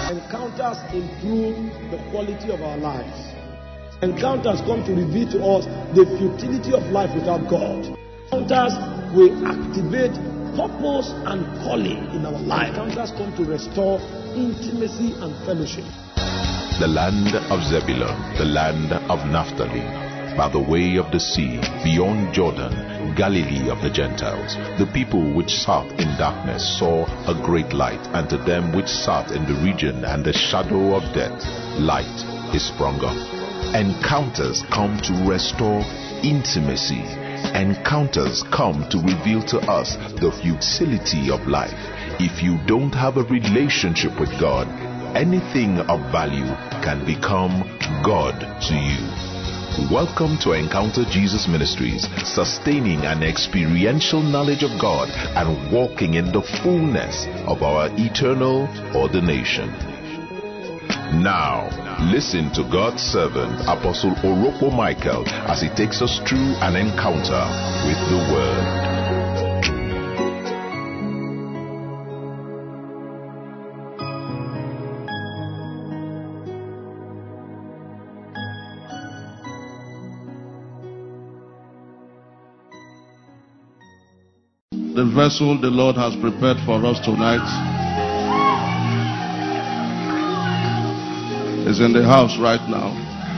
Encounters improve the quality of our lives. Encounters come to reveal to us the futility of life without God. Encounters will activate purpose and calling in our life. Encounters come to restore intimacy and fellowship. The land of Zebulun, the land of Naphtali, by the way of the sea, beyond Jordan, Galilee of the Gentiles. The people which sat in darkness saw a great light, and to them which sat in the region and the shadow of death, light is sprung up. Encounters come to restore intimacy. Encounters come to reveal to us the futility of life. If you don't have a relationship with God, anything of value can become God to you. Welcome to Encounter Jesus Ministries, sustaining an experiential knowledge of God and walking in the fullness of our eternal ordination. Now, listen to God's servant, Apostle Orokpo Michael, as he takes us through an encounter with the Word. The vessel the Lord has prepared for us tonight is in the house right now.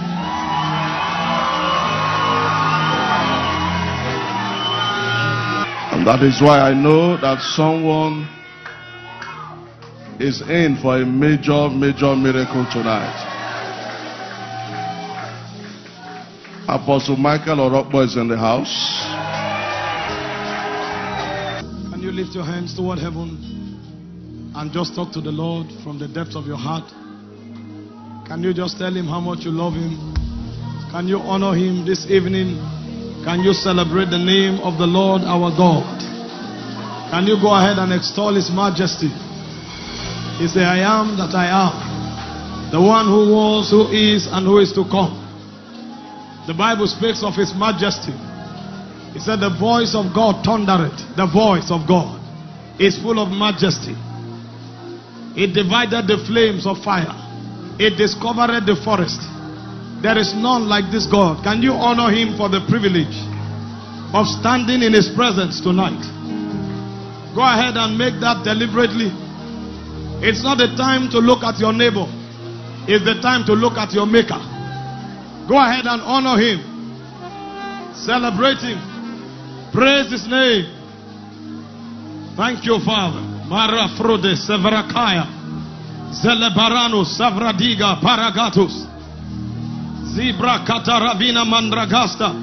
And that is why I know that someone is in for a major miracle tonight. Apostle Michael Orokpo is in the house. Can you lift your hands toward heaven and just talk to the Lord from the depths of your heart? Can you just tell him how much you love him? Can you honor him this evening? Can you celebrate the name of the Lord our God? Can you go ahead and extol his majesty? He's the I am that I am, the one who was, who is, and who is to come. The Bible speaks of his majesty. He said the voice of God thundereth. The voice of God is full of majesty. It divided the flames of fire. It discovered the forest. There is none like this God. Can you honor him for the privilege of standing in his presence tonight? Go ahead and make that deliberately. It's not the time to look at your neighbor. It's the time to look at your maker. Go ahead and honor him. Celebrate him. Praise his name. Thank you, Father. Mara Frode Severakaya. Zelebarano Savradiga Paragatus. Zibra Kataravina Mandragasta.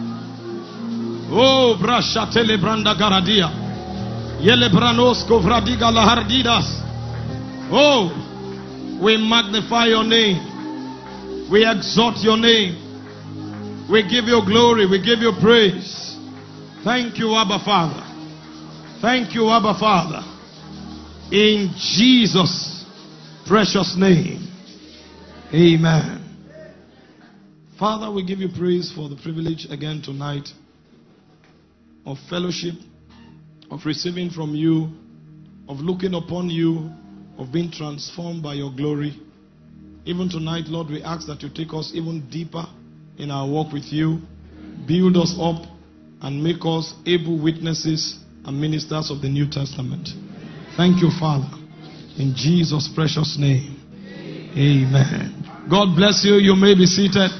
Oh, Brashatele Branda Garadia. Yelebranosco Vradiga Lahardidas. Oh, we magnify your name. We exalt your name. We give you glory. We give you praise. Thank you, Abba Father. Thank you, Abba Father. In Jesus' precious name. Amen. Father, we give you praise for the privilege again tonight of fellowship, of receiving from you, of looking upon you, of being transformed by your glory. Even tonight, Lord, we ask that you take us even deeper in our walk with you, build us up, and make us able witnesses and ministers of the New Testament. Thank you, Father. In Jesus' precious name. Amen. God bless you. You may be seated.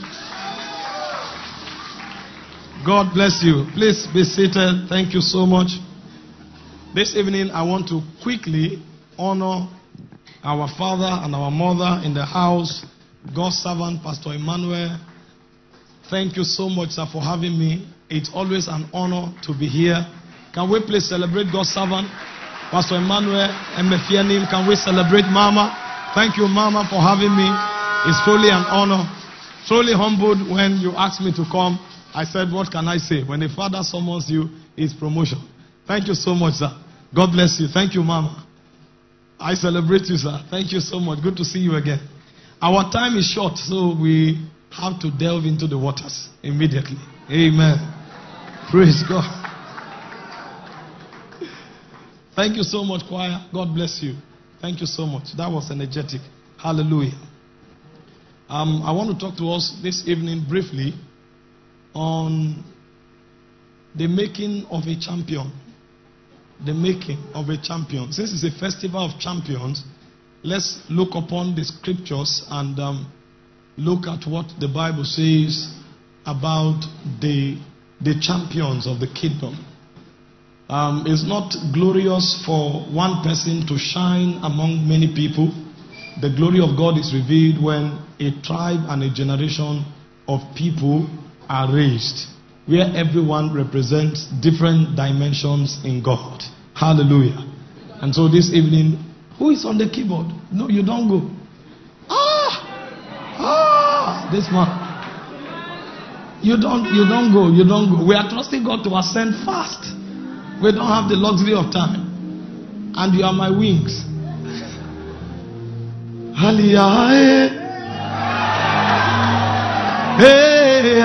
God bless you. Please be seated. Thank you so much. This evening, I want to quickly honor our father and our mother in the house, God's servant, Pastor Emmanuel. Thank you so much, sir, for having me. It's always an honor to be here. Can we please celebrate God's servant, Pastor Emmanuel Emefianim? Can we celebrate Mama? Thank you, Mama, for having me. It's truly an honor. Truly humbled when you asked me to come. I said, what can I say? When a father summons you, it's promotion. Thank you so much, sir. God bless you. Thank you, Mama. I celebrate you, sir. Thank you so much. Good to see you again. Our time is short, so we have to delve into the waters immediately. Amen. Praise God. Thank you so much, choir. God bless you. Thank you so much. That was energetic. Hallelujah. I want to talk to us this evening briefly on the making of a champion. The making of a champion. Since it's a festival of champions, let's look upon the scriptures and look at what the Bible says about the champions of the kingdom. It's not glorious for one person to shine among many people. The glory of God is revealed when a tribe and a generation of people are raised, where everyone represents different dimensions in God. Hallelujah. And so this evening, who is on the keyboard? No, you don't go. This one. You don't go. We are trusting God to ascend fast. We don't have the luxury of time. And you are my wings. Hallelujah. Hey,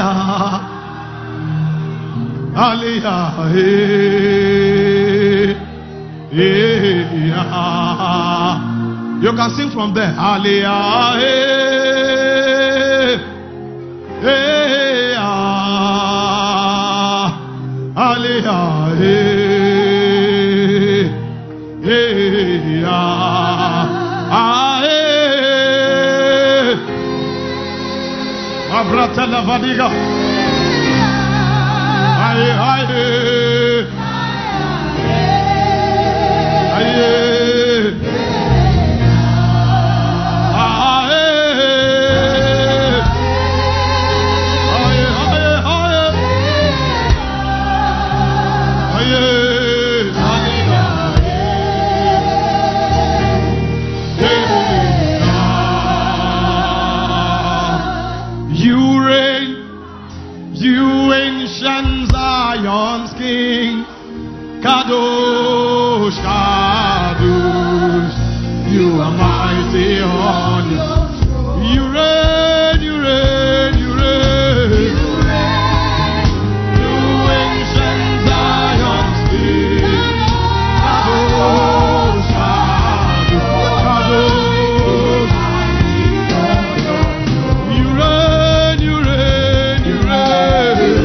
Hallelujah. You can sing from there. Hallelujah. Abrata la vadiga. Aye, aye. Aye. Zion's King, Kadosh, Kadosh, you are mighty on your throne. You reign, you reign, you reign. You reign, you ancient Zion's King, Kadosh, Kadosh, Kadosh, you reign, you reign, you reign.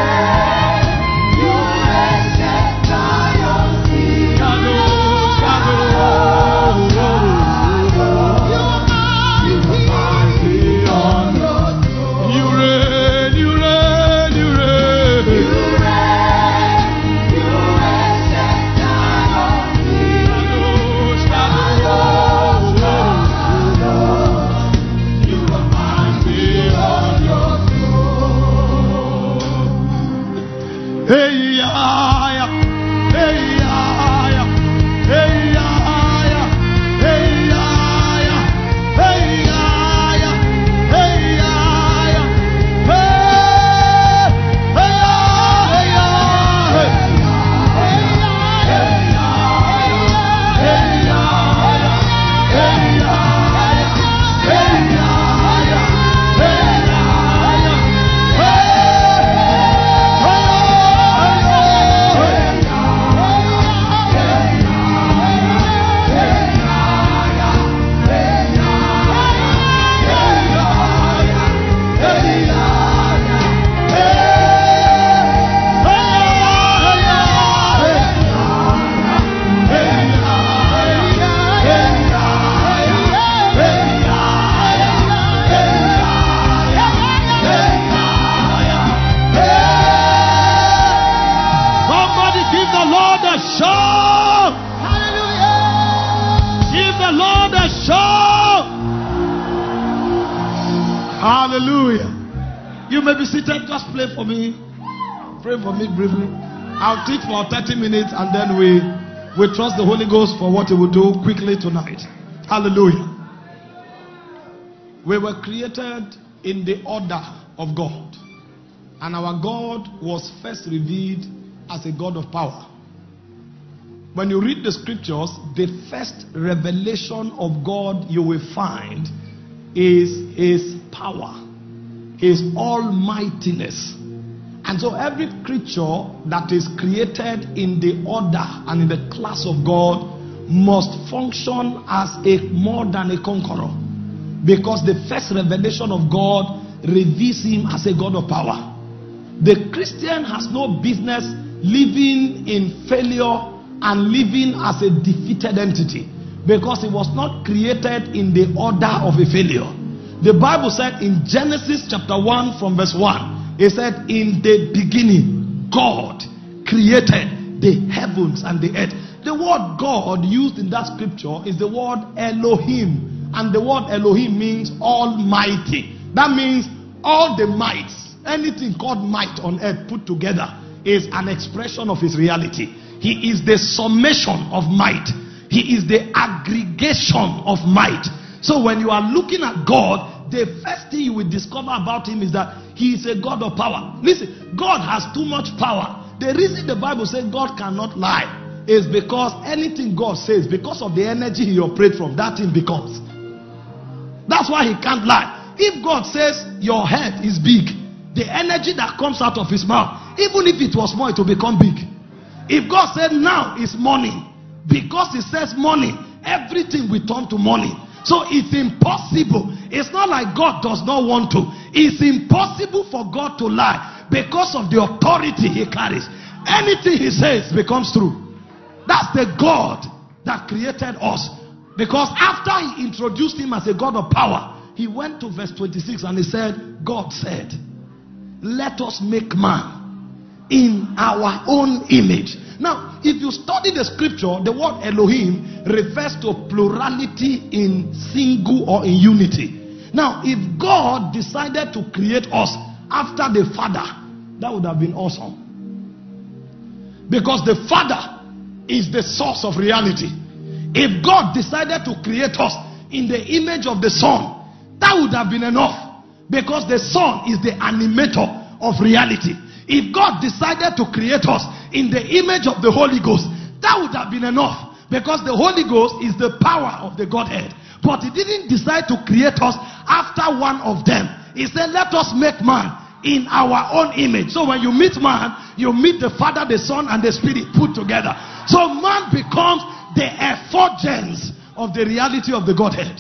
Hallelujah. You may be seated. Just play for me. Pray for me briefly. I'll teach for 30 minutes and then we trust the Holy Ghost for what He will do quickly tonight. Hallelujah. We were created in the order of God. And our God was first revealed as a God of power. When you read the scriptures, the first revelation of God you will find is His power, His almightiness. And so every creature that is created in the order and in the class of God must function as more than a conqueror. Because the first revelation of God reveals him as a God of power. The Christian has no business living in failure and living as a defeated entity, because it was not created in the order of a failure. The Bible said in Genesis chapter 1 from verse 1, it said, in the beginning God created the heavens and the earth. The word God used in that scripture is the word Elohim, and the word Elohim means almighty. That means all the mights, anything called might on earth put together is an expression of his reality. He is the summation of might. He is the aggregation of might. So when you are looking at God, the first thing you will discover about him is that he is a God of power. Listen, God has too much power. The reason the Bible says God cannot lie is because anything God says, because of the energy he operates from, that thing becomes. That's why he can't lie. If God says your head is big, the energy that comes out of his mouth, even if it was small, it will become big. If God said now is morning, because he says morning, everything will turn to morning. So it's impossible. It's not like God does not want to. It's impossible for God to lie because of the authority he carries. Anything he says becomes true. That's the God that created us. Because after he introduced him as a God of power, he went to verse 26 and he said, God said, let us make man in our own image. Now, if you study the scripture, the word Elohim refers to plurality in single or in unity. Now, if God decided to create us after the Father, that would have been awesome. Because the Father is the source of reality. If God decided to create us in the image of the Son, that would have been enough. Because the Son is the animator of reality. If God decided to create us in the image of the Holy Ghost, that would have been enough. Because the Holy Ghost is the power of the Godhead. But he didn't decide to create us after one of them. He said, let us make man in our own image. So when you meet man, you meet the Father, the Son, and the Spirit put together. So man becomes the effulgence of the reality of the Godhead.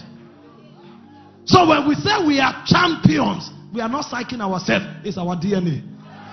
So when we say we are champions, we are not psyching ourselves. It's our DNA.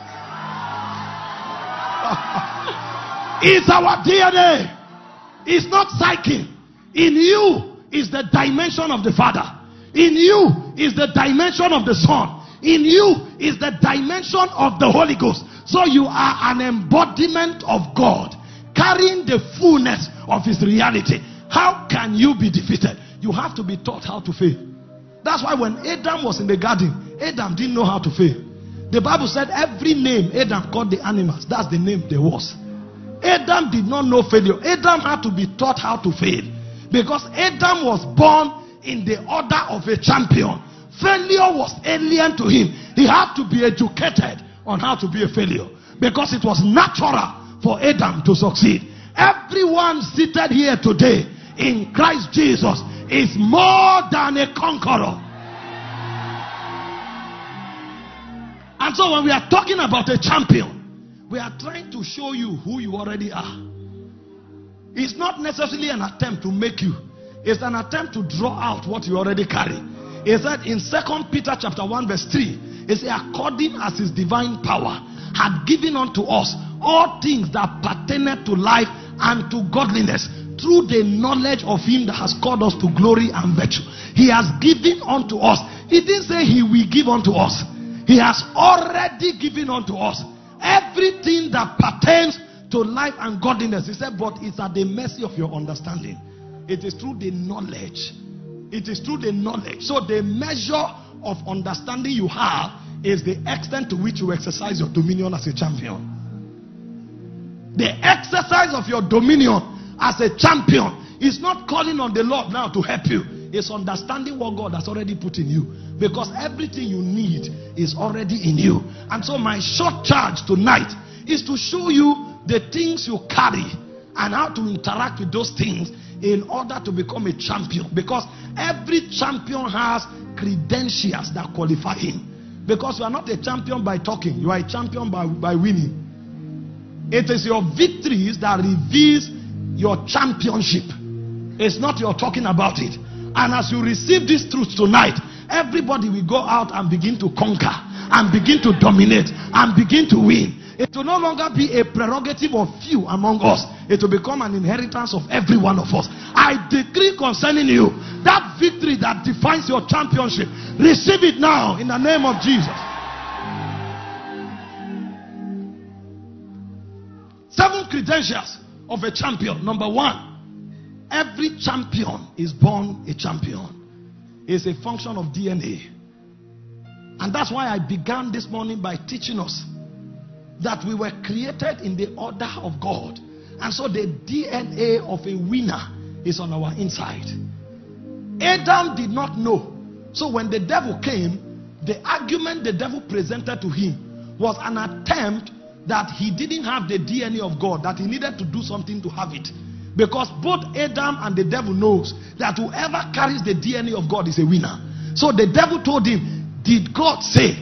It's our DNA. It's not psyching. In you is the dimension of the Father. In you is the dimension of the Son. In you is the dimension of the Holy Ghost. So you are an embodiment of God, carrying the fullness of his reality. How can you be defeated? You have to be taught how to fail. That's why when Adam was in the garden, Adam didn't know how to fail. The Bible said every name Adam called the animals, that's the name there was. Adam did not know failure. Adam had to be taught how to fail. Because Adam was born in the order of a champion. Failure was alien to him. He had to be educated on how to be a failure. Because it was natural for Adam to succeed. Everyone seated here today in Christ Jesus is more than a conqueror. And so when we are talking about a champion, we are trying to show you who you already are. It's not necessarily an attempt to make you. It's an attempt to draw out what you already carry. It said in 2 Peter chapter 1 verse 3, it said, according as his divine power had given unto us all things that pertain to life and to godliness, through the knowledge of him that has called us to glory and virtue. He has given unto us. He didn't say he will give unto us. He has already given unto us everything that pertains to life and godliness. He said, but it's at the mercy of your understanding. It is through the knowledge. It is through the knowledge. So the measure of understanding you have is the extent to which you exercise your dominion as a champion. The exercise of your dominion as a champion is not calling on the Lord now to help you. It's understanding what God has already put in you. Because everything you need is already in you. And so my short charge tonight is to show you the things you carry and how to interact with those things in order to become a champion. Because every champion has credentials that qualify him. Because you are not a champion by talking. You are a champion by winning. It is your victories that reveals your championship. It's not your talking about it. And as you receive this truth tonight, everybody will go out and begin to conquer, and begin to dominate, and begin to win. It will no longer be a prerogative of few among us. It will become an inheritance of every one of us. I decree concerning you, that victory that defines your championship, receive it now in the name of Jesus. 7 credentials of a champion. Number 1, every champion is born a champion. It's a function of DNA. And that's why I began this morning by teaching us that we were created in the order of God. And so the DNA of a winner is on our inside. Adam did not know. So when the devil came, the argument the devil presented to him was an attempt that he didn't have the DNA of God, that he needed to do something to have it. Because both Adam and the devil knows that whoever carries the DNA of God is a winner. So the devil told him, did God say,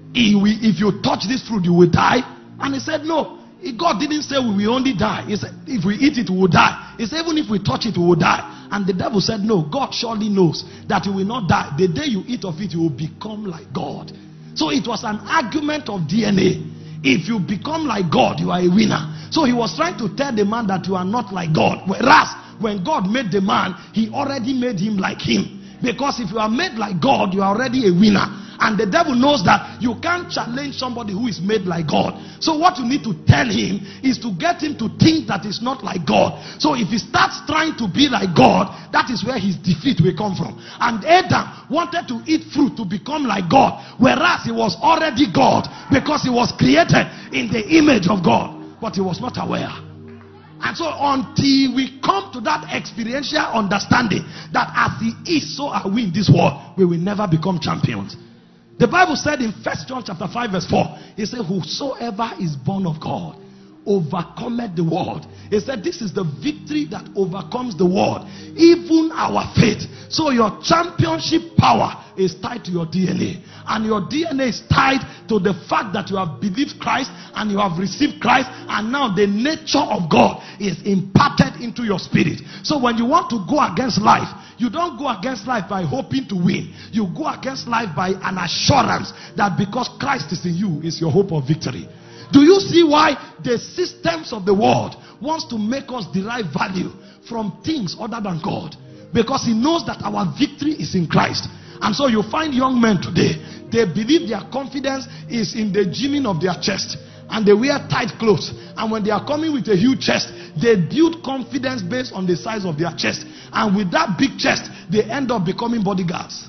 if you touch this fruit you will die? And he said, no. God didn't say we will only die. He said, if we eat it, we will die. He said, even if we touch it, we will die. And the devil said, no, God surely knows that you will not die. The day you eat of it, you will become like God. So it was an argument of DNA. If you become like God, you are a winner. So he was trying to tell the man that you are not like God. Whereas, when God made the man, he already made him like him. Because if you are made like God, you are already a winner. And the devil knows that you can't challenge somebody who is made like God. So what you need to tell him is to get him to think that he's not like God. So if he starts trying to be like God, that is where his defeat will come from. And Adam wanted to eat fruit to become like God, whereas he was already God, because he was created in the image of God. But he was not aware. And so until we come to that experiential understanding that as he is, so are we in this world, we will never become champions. The Bible said in 1 John chapter 5 verse 4, it said, whosoever is born of God overcometh the world. It said this is the victory that overcomes the world, even our faith. So your championship power is tied to your DNA. And your DNA is tied to the fact that you have believed Christ and you have received Christ, and now the nature of God is imparted into your spirit. So when you want to go against life, you don't go against life by hoping to win. You go against life by an assurance that because Christ is in you is your hope of victory. Do you see why the systems of the world wants to make us derive value from things other than God? Because he knows that our victory is in Christ. And so you find young men today, they believe their confidence is in the gymming of their chest. And they wear tight clothes. And when they are coming with a huge chest, they build confidence based on the size of their chest. And with that big chest, they end up becoming bodyguards.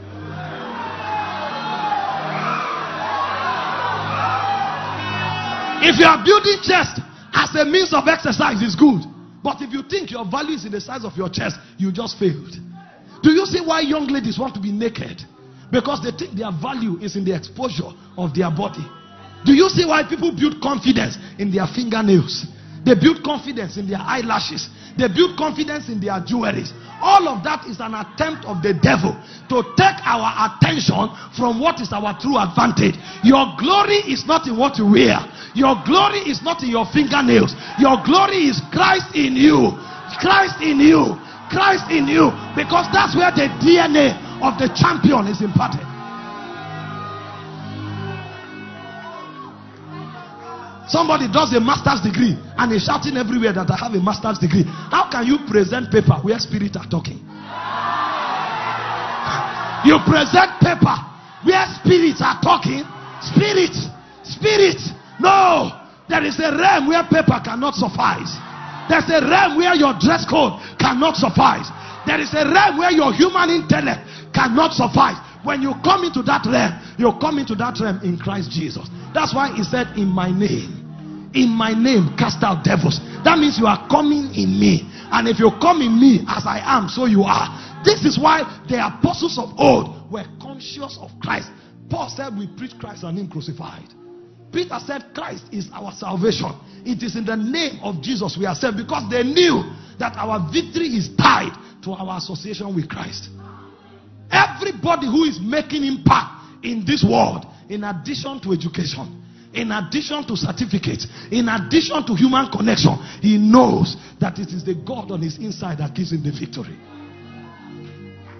If you are building chest as a means of exercise, it's good. But if you think your value is in the size of your chest, you just failed. Do you see why young ladies want to be naked? Because they think their value is in the exposure of their body. Do you see why people build confidence in their fingernails? They build confidence in their eyelashes. They build confidence in their jewelries. All of that is an attempt of the devil to take our attention from what is our true advantage. Your glory is not in what you wear. Your glory is not in your fingernails. Your glory is Christ in you. Christ in you. Christ in you. Because that's where the DNA of the champion is imparted. Somebody does a master's degree and is shouting everywhere that I have a master's degree. How can you present paper where spirits are talking? You present paper where spirits are talking. Spirits. No. There is a realm where paper cannot suffice. There's a realm where your dress code cannot suffice. There is a realm where your human intellect cannot suffice. When you come into that realm, you come into that realm in Christ Jesus. That's why he said, in my name cast out devils. That means you are coming in me. And if you come in me as I am, so you are. This is why the apostles of old were conscious of Christ. Paul said we preach Christ and him crucified. Peter said Christ is our salvation. It is in the name of Jesus we are saved, because they knew that our victory is tied to our association with Christ. Everybody who is making impact in this world, in addition to education, in addition to certificates, in addition to human connection, he knows that it is the God on his inside that gives him the victory.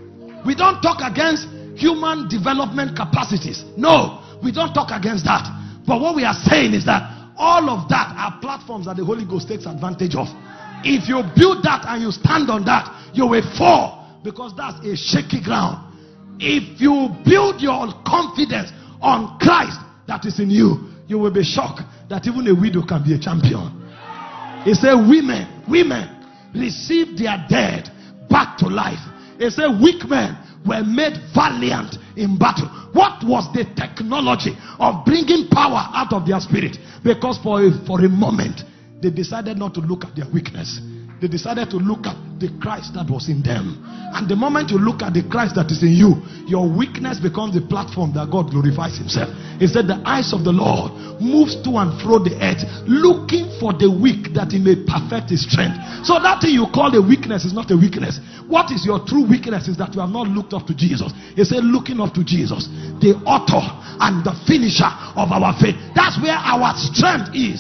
We don't talk against human development capacities. No, we don't talk against that. But what we are saying is that all of that are platforms that the Holy Ghost takes advantage of. If you build that and you stand on that, you will fall, because that's a shaky ground. If you build your confidence on Christ that is in you, you will be shocked that even a widow can be a champion. He said, women received their dead back to life. He said, weak men were made valiant in battle. What was the technology of bringing power out of their spirit? Because for a moment, they decided not to look at their weakness. They decided to look at the Christ that was in them. And the moment you look at the Christ that is in you, your weakness becomes the platform that God glorifies himself. He said, the eyes of the Lord moves to and fro the earth, looking for the weak, that he may perfect his strength. So that thing you call a weakness is not a weakness. What is your true weakness is that you have not looked up to Jesus. He said, looking up to Jesus, the author and the finisher of our faith. That's where our strength is.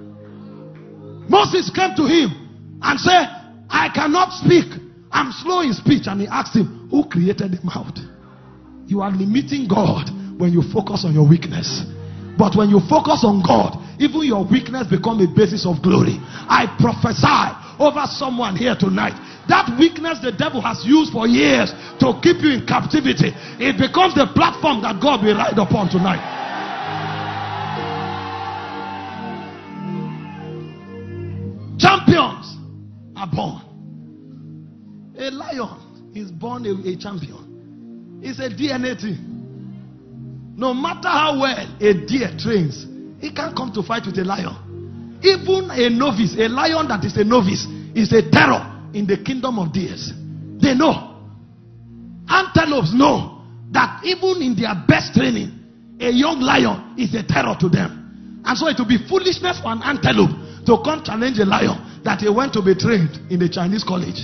Moses came to him and said, I cannot speak. I'm slow in speech. And he asked him, who created the mouth? You are limiting God when you focus on your weakness. But when you focus on God, even your weakness becomes a basis of glory. I prophesy over someone here tonight. That weakness the devil has used for years to keep you in captivity, it becomes the platform that God will ride upon tonight. Champions are born. A lion is born a champion. It's a DNA thing. No matter how well a deer trains, it can't come to fight with a lion. Even a novice, a lion that is a novice, is a terror in the kingdom of deers. They know. Antelopes know that even in their best training, a young lion is a terror to them. And so it will be foolishness for an antelope to come challenge a lion that he went to be trained in the Chinese college.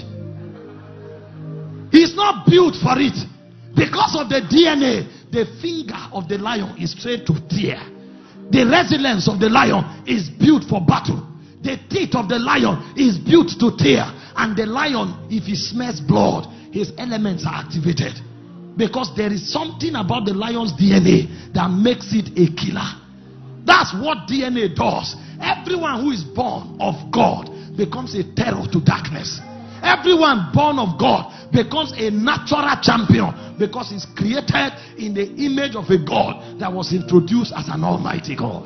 He's not built for it. Because of the DNA, the finger of the lion is trained to tear. The resilience of the lion is built for battle. The teeth of the lion is built to tear. And the lion, if he smells blood, his elements are activated. Because there is something about the lion's DNA that makes it a killer. That's what DNA does. Everyone who is born of God becomes a terror to darkness. Everyone born of God becomes a natural champion, because he's created in the image of a God that was introduced as an almighty God.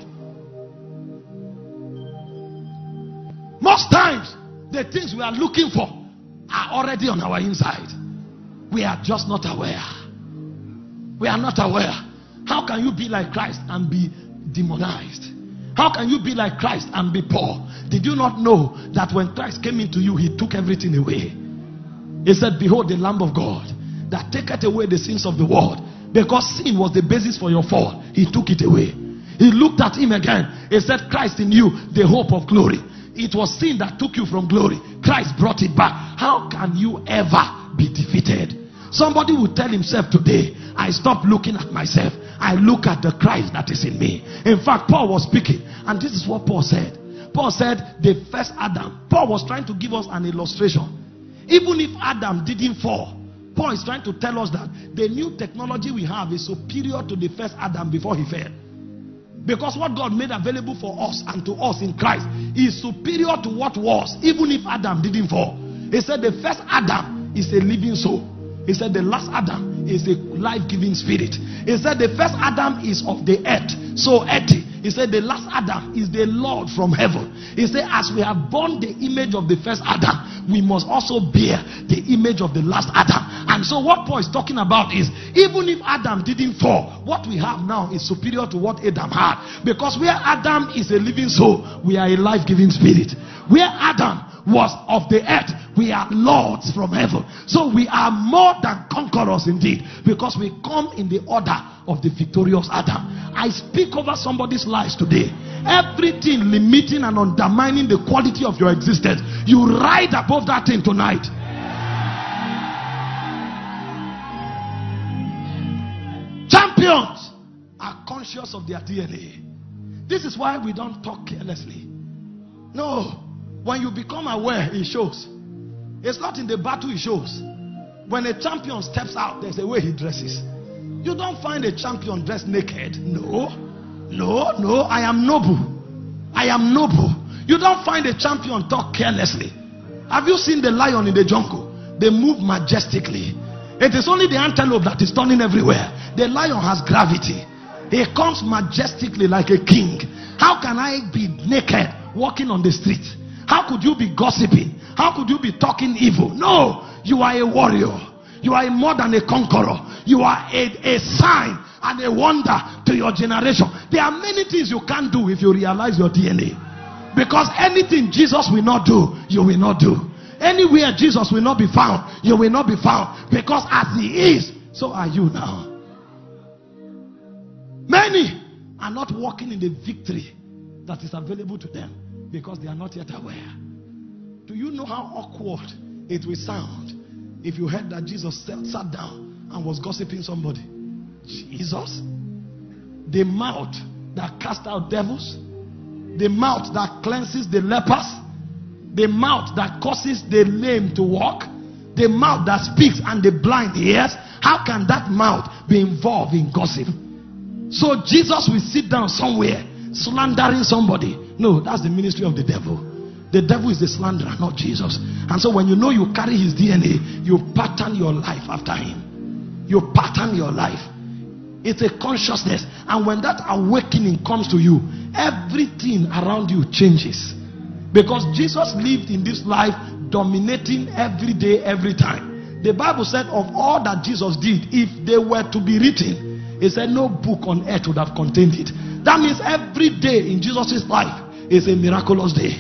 Most times, the things we are looking for are already on our inside. We are just not aware. We are not aware. How can you be like Christ and be demonized? How can you be like Christ and be poor? Did you not know that when Christ came into you, he took everything away? He said, behold the Lamb of God that taketh away the sins of the world. Because sin was the basis for your fall, he took it away. He looked at him again. He said, Christ in you, the hope of glory. It was sin that took you from glory. Christ brought it back. How can you ever be defeated? Somebody will tell himself today, I stop looking at myself. I look at the Christ that is in me. In fact, Paul was speaking, and this is what Paul said. Paul said, the first Adam. Paul was trying to give us an illustration. Even if Adam didn't fall, Paul is trying to tell us that the new technology we have is superior to the first Adam before he fell. Because what God made available for us and to us in Christ is superior to what was, even if Adam didn't fall. He said the first Adam is a living soul. He said the last Adam is a life-giving spirit. He said the first Adam is of the earth, so earthy. He said the last Adam is the Lord from heaven. He said as we have borne the image of the first Adam, we must also bear the image of the last Adam. And so what Paul is talking about is, even if Adam didn't fall, what we have now is superior to what Adam had. Because where Adam is a living soul, we are a life-giving spirit. Where Adam was of the earth, we are lords from heaven. So we are more than conquerors indeed, because we come in the order of the victorious Adam. I speak over somebody's lives today. Everything limiting and undermining the quality of your existence, you ride above that thing tonight. Champions are conscious of their DNA. This is why we don't talk carelessly. No. When you become aware, it shows. It's not in the battle it shows. When a champion steps out, there's a way he dresses. You don't find a champion dressed naked. No. I am noble. I am noble. You don't find a champion talk carelessly. Have you seen the lion in the jungle? They move majestically. It is only the antelope that is turning everywhere. The lion has gravity. He comes majestically like a king. How can I be naked walking on the street? How could you be gossiping? How could you be talking evil? No, you are a warrior. You are more than a conqueror. You are a sign and a wonder to your generation. There are many things you can't do if you realize your DNA. Because anything Jesus will not do, you will not do. Anywhere Jesus will not be found, you will not be found. Because as he is, so are you now. Many are not walking in the victory that is available to them because they are not yet aware. Do you know how awkward it will sound if you heard that Jesus sat down and was gossiping somebody? Jesus? The mouth that casts out devils, the mouth that cleanses the lepers, the mouth that causes the lame to walk, the mouth that speaks and the blind hears. How can that mouth be involved in gossip? So Jesus will sit down somewhere slandering somebody. No, that's the ministry of the devil. The devil is the slanderer, not Jesus. And so when you know you carry his DNA, you pattern your life after him. You pattern your life. It's a consciousness. And when that awakening comes to you, everything around you changes. Because Jesus lived in this life dominating every day, every time. The Bible said of all that Jesus did, if they were to be written, he said no book on earth would have contained it. That means every day in Jesus' life is a miraculous day.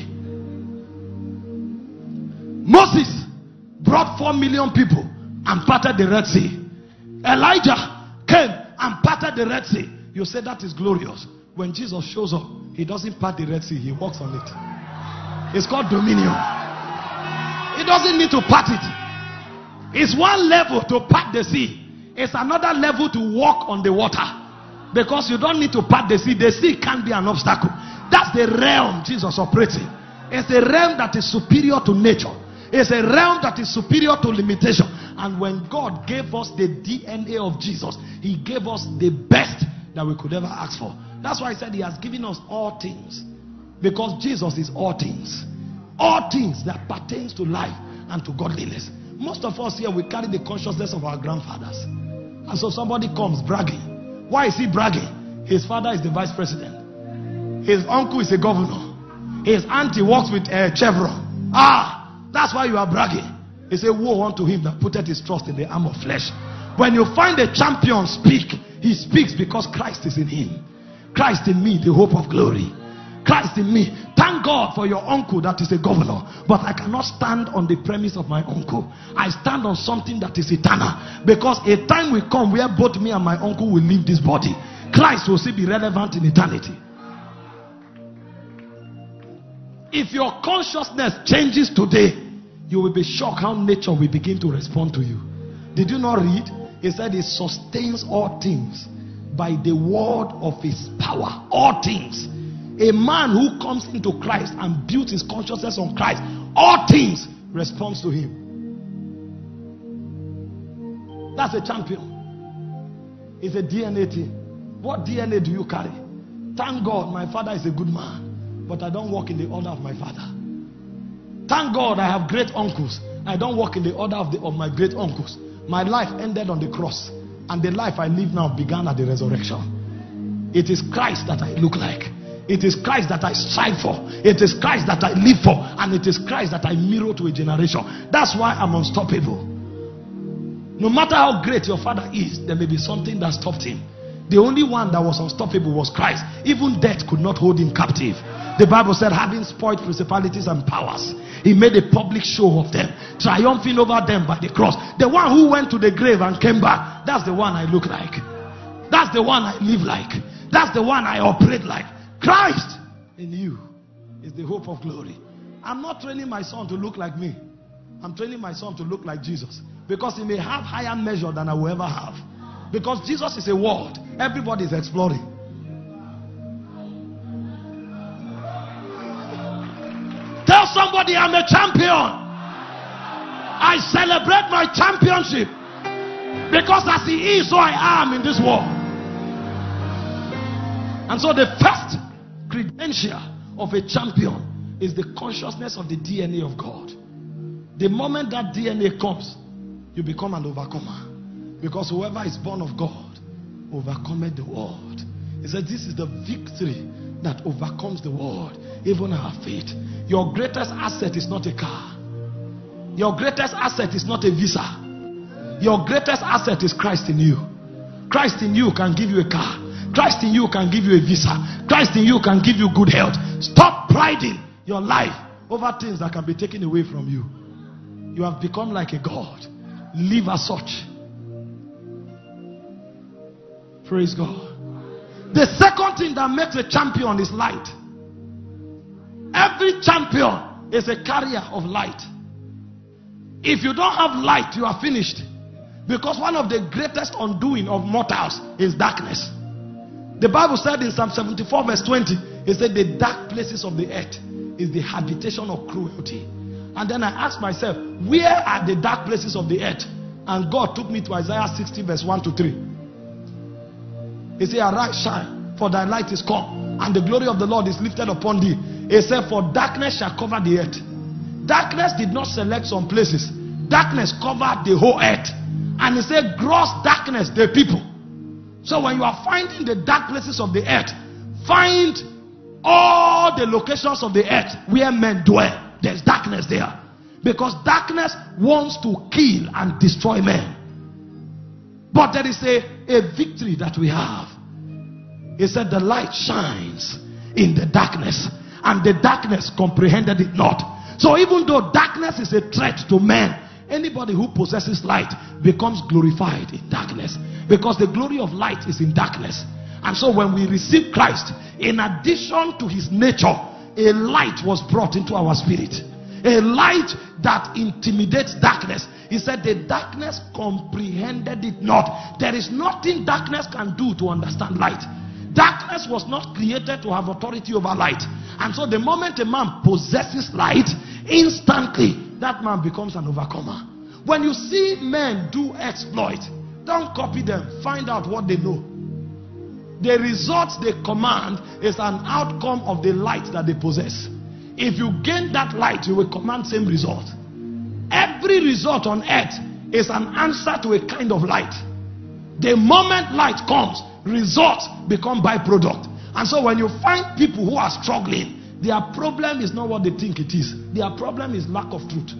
Moses brought 4 million people and parted the Red Sea. Elijah came and parted the Red Sea. You say that is glorious. When Jesus shows up, he doesn't part the Red Sea, he walks on it. It's called dominion. He doesn't need to part it. It's one level to part the sea. It's another level to walk on the water. Because you don't need to part the sea. The sea can't be an obstacle. That's the realm Jesus operates in. It's a realm that is superior to nature. It's a realm that is superior to limitation. And when God gave us the DNA of Jesus, he gave us the best that we could ever ask for. That's why he said he has given us all things. Because Jesus is all things. All things that pertains to life and to godliness. Most of us here, we carry the consciousness of our grandfathers. And so somebody comes bragging. Why is he bragging? His father is the vice president. His uncle is a governor. His auntie works with Chevron. That's why you are bragging. He said, woe unto him that putteth his trust in the arm of flesh. When you find a champion speak, he speaks because Christ is in him. Christ in me, the hope of glory. Christ in me. Thank God for your uncle that is a governor. But I cannot stand on the premise of my uncle. I stand on something that is eternal. Because a time will come where both me and my uncle will leave this body. Christ will still be relevant in eternity. If your consciousness changes today, you will be shocked how nature will begin to respond to you. Did you not read? He said he sustains all things by the word of his power. All things. A man who comes into Christ and builds his consciousness on Christ, all things responds to him. That's a champion. It's a DNA thing. What DNA do you carry? Thank God my father is a good man, but I don't walk in the order of my father. Thank God I have great uncles. I don't walk in the order of my great uncles. My life ended on the cross, and the life I live now began at the resurrection. It is Christ that I look like. It is Christ that I strive for. It is Christ that I live for. And it is Christ that I mirror to a generation. That's why I'm unstoppable. No matter how great your father is, there may be something that stopped him. The only one that was unstoppable was Christ. Even death could not hold him captive. The Bible said, having spoiled principalities and powers, he made a public show of them, triumphing over them by the cross. The one who went to the grave and came back, that's the one I look like. That's the one I live like. That's the one I operate like. Christ in you is the hope of glory. I'm not training my son to look like me. I'm training my son to look like Jesus. Because he may have higher measure than I will ever have. Because Jesus is a world. Everybody is exploring. Tell somebody I'm a champion. I celebrate my championship. Because as he is, so I am in this world. And so the first credential of a champion is the consciousness of the DNA of God. The moment that DNA comes, you become an overcomer. Because whoever is born of God overcometh the world. He said this is the victory that overcomes the world, even our faith. Your greatest asset is not a car. Your greatest asset is not a visa. Your greatest asset is Christ in you. Christ in you can give you a car. Christ in you can give you a visa. Christ in you can give you good health. Stop priding your life over things that can be taken away from you. You have become like a God. Live as such. Praise God. The second thing that makes a champion is light. Every champion is a carrier of light. If you don't have light, you are finished. Because one of the greatest undoing of mortals is darkness. The Bible said in Psalm 74 verse 20, it said the dark places of the earth is the habitation of cruelty. And then I asked myself, where are the dark places of the earth? And God took me to Isaiah 60 verse 1 to 3. He said, arise, shine, for thy light is come, and the glory of the Lord is lifted upon thee. He said, for darkness shall cover the earth. Darkness did not select some places. Darkness covered the whole earth. And he said, gross darkness, the people. So when you are finding the dark places of the earth, find all the locations of the earth where men dwell. There's darkness there. Because darkness wants to kill and destroy men. But there is a victory that we have. He said the light shines in the darkness, and the darkness comprehended it not. So even though darkness is a threat to men, anybody who possesses light becomes glorified in darkness. Because the glory of light is in darkness. And so when we receive Christ, in addition to his nature, a light was brought into our spirit. A light that intimidates darkness. He said the darkness comprehended it not. There is nothing darkness can do to understand light. Darkness was not created to have authority over light. And so the moment a man possesses light, instantly that man becomes an overcomer. When you see men do exploit, don't copy them. Find out what they know. The results they command is an outcome of the light that they possess. If you gain that light, you will command same result. Every result on earth is an answer to a kind of light. The moment light comes, results become byproduct. And so when you find people who are struggling, their problem is not what they think it is. Their problem is lack of truth.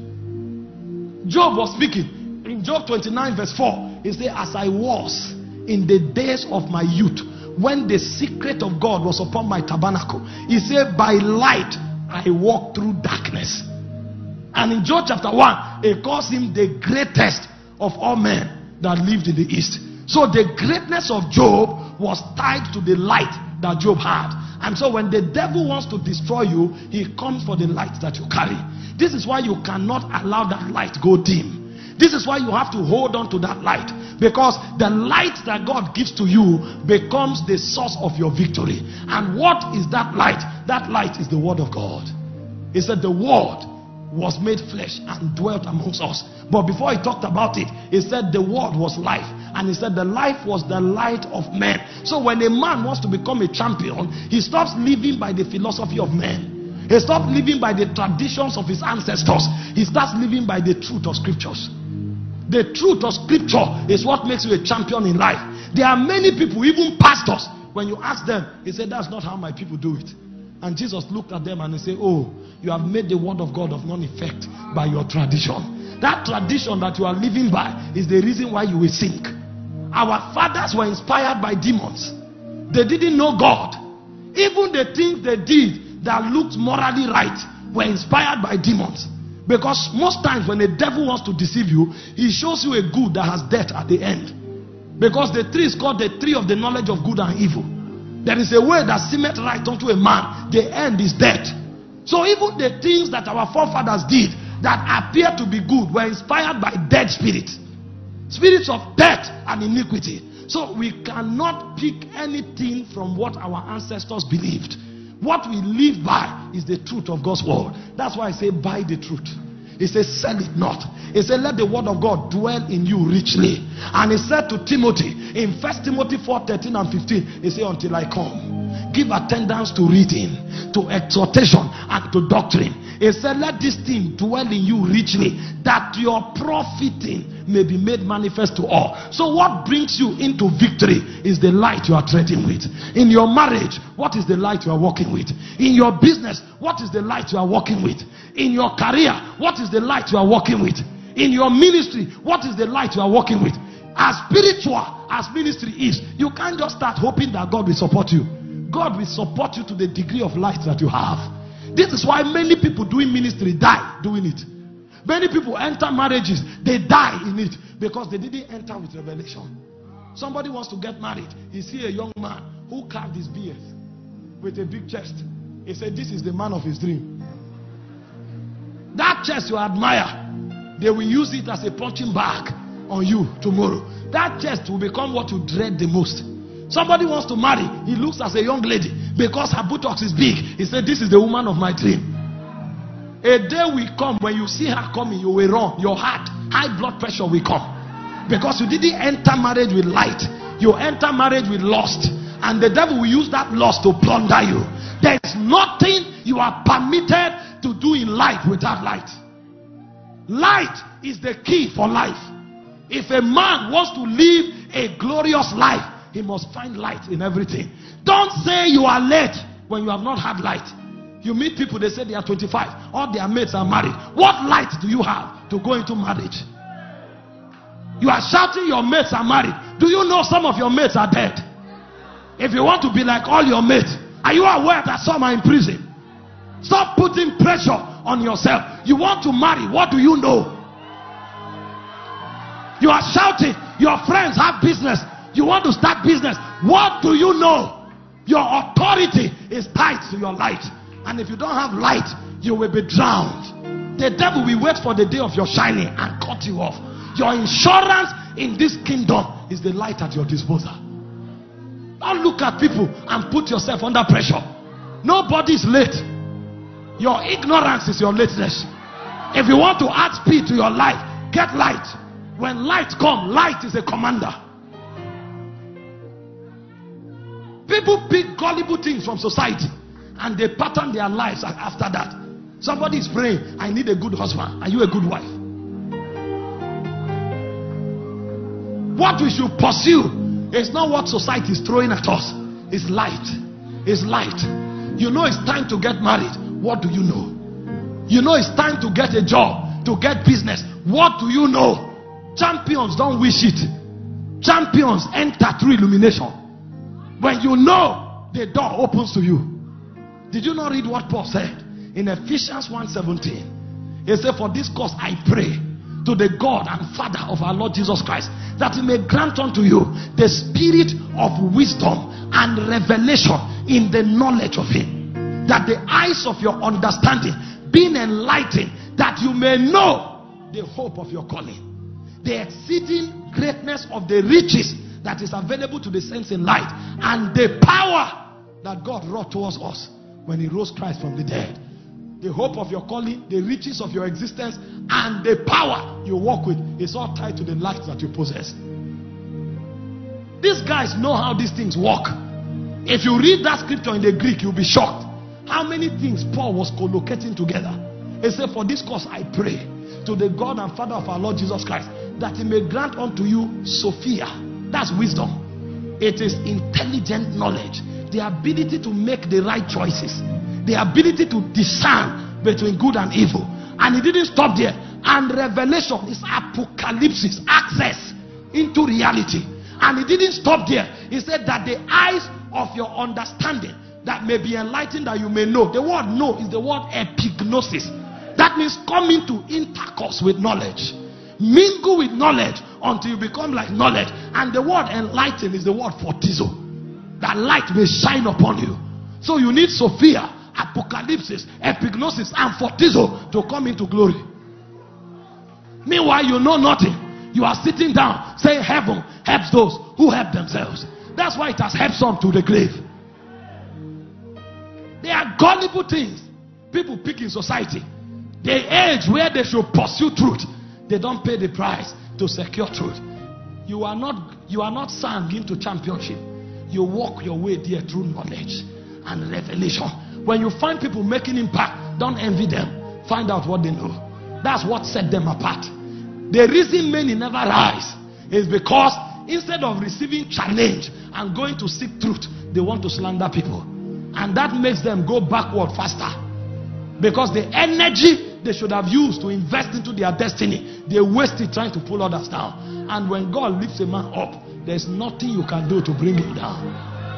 Job was speaking in Job 29 verse 4. He said, as I was in the days of my youth, when the secret of God was upon my tabernacle, he said, by light I walked through darkness. And in Job chapter 1, he calls him the greatest of all men that lived in the east. So the greatness of Job was tied to the light that Job had. And so when the devil wants to destroy you, he comes for the light that you carry. This is why you cannot allow that light go dim. This is why you have to hold on to that light. Because the light that God gives to you becomes the source of your victory. And what is that light? That light is the word of God. He said the word was made flesh and dwelt amongst us. But before he talked about it, he said the word was life. And he said the life was the light of men. So when a man wants to become a champion, he stops living by the philosophy of men. He stops living by the traditions of his ancestors. He starts living by the truth of scriptures. The truth of scripture is what makes you a champion in life. There are many people, even pastors, when you ask them, he said, that's not how my people do it. And Jesus looked at them and he said, oh, you have made the word of God of none effect by your tradition. That tradition that you are living by is the reason why you will sink. Our fathers were inspired by demons. They didn't know God. Even the things they did that looked morally right were inspired by demons. Because most times when the devil wants to deceive you, he shows you a good that has death at the end. Because the tree is called the tree of the knowledge of good and evil. There is a way that seemeth right unto a man, the end is death. So even the things that our forefathers did that appear to be good were inspired by dead spirits. Spirits of death and iniquity. So we cannot pick anything from what our ancestors believed. What we live by is the truth of God's word. That's why I say buy the truth. He said, sell it not. He said, let the word of God dwell in you richly. And he said to Timothy in 1 Timothy 4:13 and 15, he said, until I come, give attendance to reading, to exhortation, and to doctrine. He said, let this thing dwell in you richly, that your profiting may be made manifest to all. So what brings you into victory is the light you are treading with. In your marriage, what is the light you are working with? In your business, what is the light you are working with? In your career, what is the light you are working with? In your ministry, what is the light you are working with? As spiritual as ministry is, you can't just start hoping that God will support you. God will support you to the degree of light that you have. This is why many people doing ministry die doing it. Many people enter marriages, they die in it because they didn't enter with revelation. Somebody wants to get married. He see a young man who carved his beard with a big chest. He said, this is the man of his dream. That chest you admire, they will use it as a punching bag on you tomorrow. That chest will become what you dread the most. Somebody wants to marry. He looks as a young lady because her buttocks is big. He said, this is the woman of my dream. A day will come when you see her coming, you will run. Your heart, high blood pressure will come. Because you didn't enter marriage with light. You enter marriage with lust. And the devil will use that lust to plunder you. There is nothing you are permitted to do in life without light. Light is the key for life. If a man wants to live a glorious life, he must find light in everything. Don't say you are late when you have not had light. You meet people, they say they are 25. All their mates are married. What light do you have to go into marriage? You are shouting your mates are married. Do you know some of your mates are dead? If you want to be like all your mates, are you aware that some are in prison? Stop putting pressure on yourself. You want to marry, what do you know? You are shouting, your friends have business. You want to start business. What do you know? Your authority is tied to your light. And if you don't have light, you will be drowned. The devil will wait for the day of your shining and cut you off. Your insurance in this kingdom is the light at your disposal. Don't look at people and put yourself under pressure. Nobody is late. Your ignorance is your lateness. If you want to add speed to your life, get light. When light comes, light is a commander. People pick gullible things from society and they pattern their lives after that. Somebody is praying, I need a good husband. Are you a good wife? What we should pursue is not what society is throwing at us. It's light. It's light. You know it's time to get married. What do you know? You know it's time to get a job, to get business. What do you know? Champions don't wish it. Champions enter through illumination. When you know, the door opens to you. Did you not read what Paul said in Ephesians 1:17? He said, for this cause I pray to the God and Father of our Lord Jesus Christ, that he may grant unto you the spirit of wisdom and revelation in the knowledge of him, that the eyes of your understanding being enlightened, that you may know the hope of your calling, the exceeding greatness of the riches that is available to the saints in light, and the power that God wrought towards us when he rose Christ from the dead. The hope of your calling, the riches of your existence, and the power you walk with is all tied to the light that you possess. These guys know how these things work. If you read that scripture in the Greek, you'll be shocked how many things Paul was collocating together. He said, for this cause I pray to the God and Father of our Lord Jesus Christ, that he may grant unto you Sophia. That's wisdom. It is intelligent knowledge, the ability to make the right choices, the ability to discern between good and evil. And he didn't stop there. And revelation is apocalypse, access into reality. And he didn't stop there. He said that the eyes of your understanding that may be enlightened, that you may know. The word know is the word epignosis. That means come into intercourse with knowledge. Mingle with knowledge until you become like knowledge. And the word enlighten is the word fortizo. That light may shine upon you. So you need Sophia, apocalypse, epignosis, and fortizo to come into glory. Meanwhile, you know nothing. You are sitting down saying heaven helps those who help themselves. That's why it has helped some to the grave. They are gullible things people pick in society. The age where they should pursue truth, they don't pay the price to secure truth. You are not sang into championship. You walk your way there through knowledge and revelation. When you find people making impact, don't envy them. Find out what they know. That's what set them apart. The reason many never rise is because instead of receiving challenge and going to seek truth, they want to slander people. And that makes them go backward faster. Because the energy they should have used to invest into their destiny, they waste it trying to pull others down. And when God lifts a man up, there's nothing you can do to bring him down.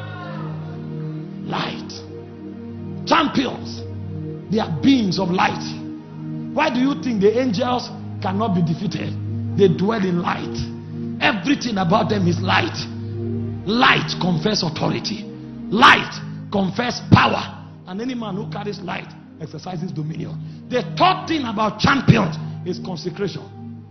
Light. Champions. They are beings of light. Why do you think the angels cannot be defeated? They dwell in light. Everything about them is light. Light confers authority. Light confers power. And any man who carries light exercises dominion. The third thing about champions is consecration.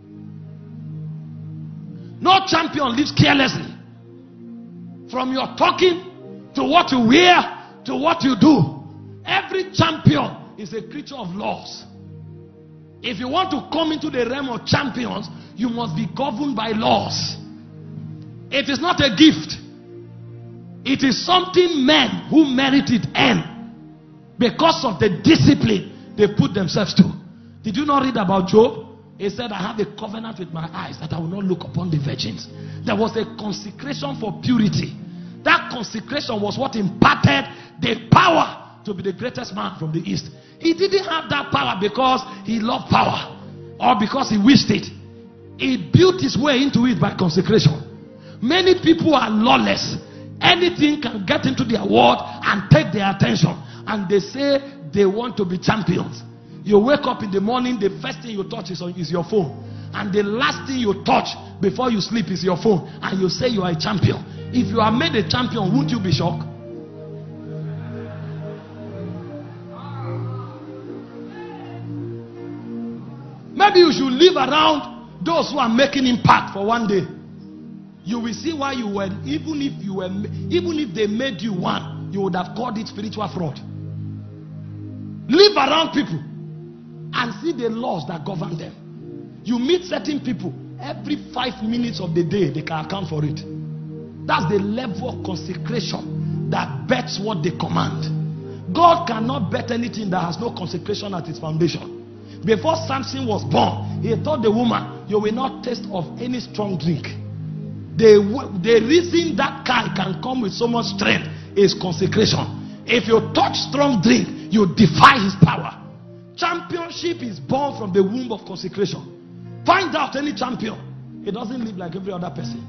No champion lives carelessly. From your talking to what you wear to what you do. Every champion is a creature of laws. If you want to come into the realm of champions, you must be governed by laws. It is not a gift. It is something men who merit it earn because of the discipline they put themselves to. Did you not read about Job? He said, I have a covenant with my eyes that I will not look upon the virgins. There was a consecration for purity. That consecration was what imparted the power to be the greatest man from the east. He didn't have that power because he loved power or because he wished it. He built his way into it by consecration. Many people are lawless. Anything can get into their world and take their attention. And they say they want to be champions. You wake up in the morning, the first thing you touch is your phone. And the last thing you touch before you sleep is your phone. And you say you are a champion. If you are made a champion, won't you be shocked? Maybe you should live around those who are making impact for one day. You will see why you were, even if they made you one, you would have called it spiritual fraud. Live around people and see the laws that govern them. You meet certain people, every 5 minutes of the day, they can account for it. That's the level of consecration that bets what they command. God cannot bet anything that has no consecration at its foundation. Before Samson was born, he told the woman, you will not taste of any strong drink. The reason that guy can come with so much strength is consecration. If you touch strong drink, you defy his power. Championship is born from the womb of consecration. Find out any champion. He doesn't live like every other person.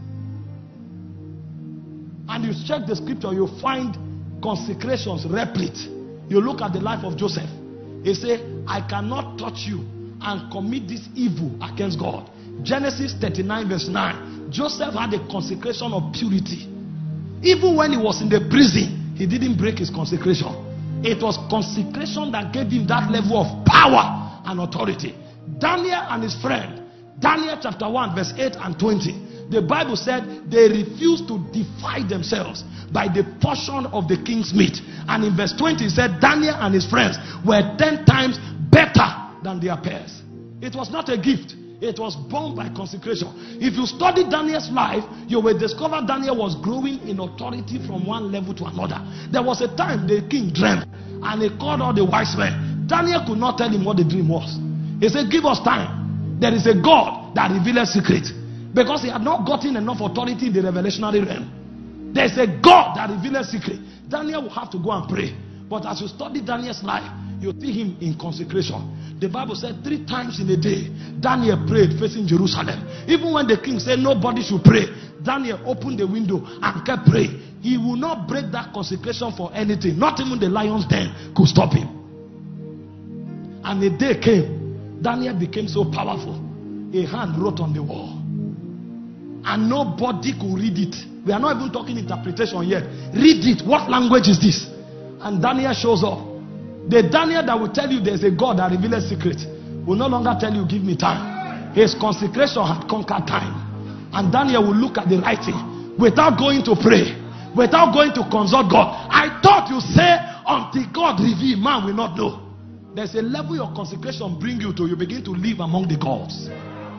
And you check the scripture, you find consecrations replete. You look at the life of Joseph. He said, I cannot touch you and commit this evil against God. Genesis 39 verse 9. Joseph had a consecration of purity. Even when he was in the prison, he didn't break his consecration. It was consecration that gave him that level of power and authority. Daniel and his friend, Daniel chapter 1 verse 8 and 20. The Bible said they refused to defy themselves by the portion of the king's meat. And in verse 20 it said Daniel and his friends were 10 times better than their peers. It was not a gift. It was born by consecration. If you study Daniel's life, you will discover Daniel was growing in authority from one level to another. There was a time the king dreamt and he called all the wise men. Daniel could not tell him what the dream was. He said, give us time. There is a God that reveals secrets. Because he had not gotten enough authority in the revelationary realm. There is a God that reveals secrets. Daniel will have to go and pray. But as you study Daniel's life, you see him in consecration. The Bible said 3 times in a day, Daniel prayed facing Jerusalem. Even when the king said nobody should pray, Daniel opened the window and kept praying. He will not break that consecration for anything. Not even the lion's den could stop him. And the day came, Daniel became so powerful. A hand wrote on the wall. And nobody could read it. We are not even talking interpretation yet. Read it. What language is this? And Daniel shows up. The Daniel that will tell you there's a God that reveals secrets will no longer tell you give me time. His consecration had conquered time. And Daniel will look at the writing without going to pray, without going to consult God. I thought you say until God reveal, man will not know. There's a level your consecration bring you to. You begin to live among the gods.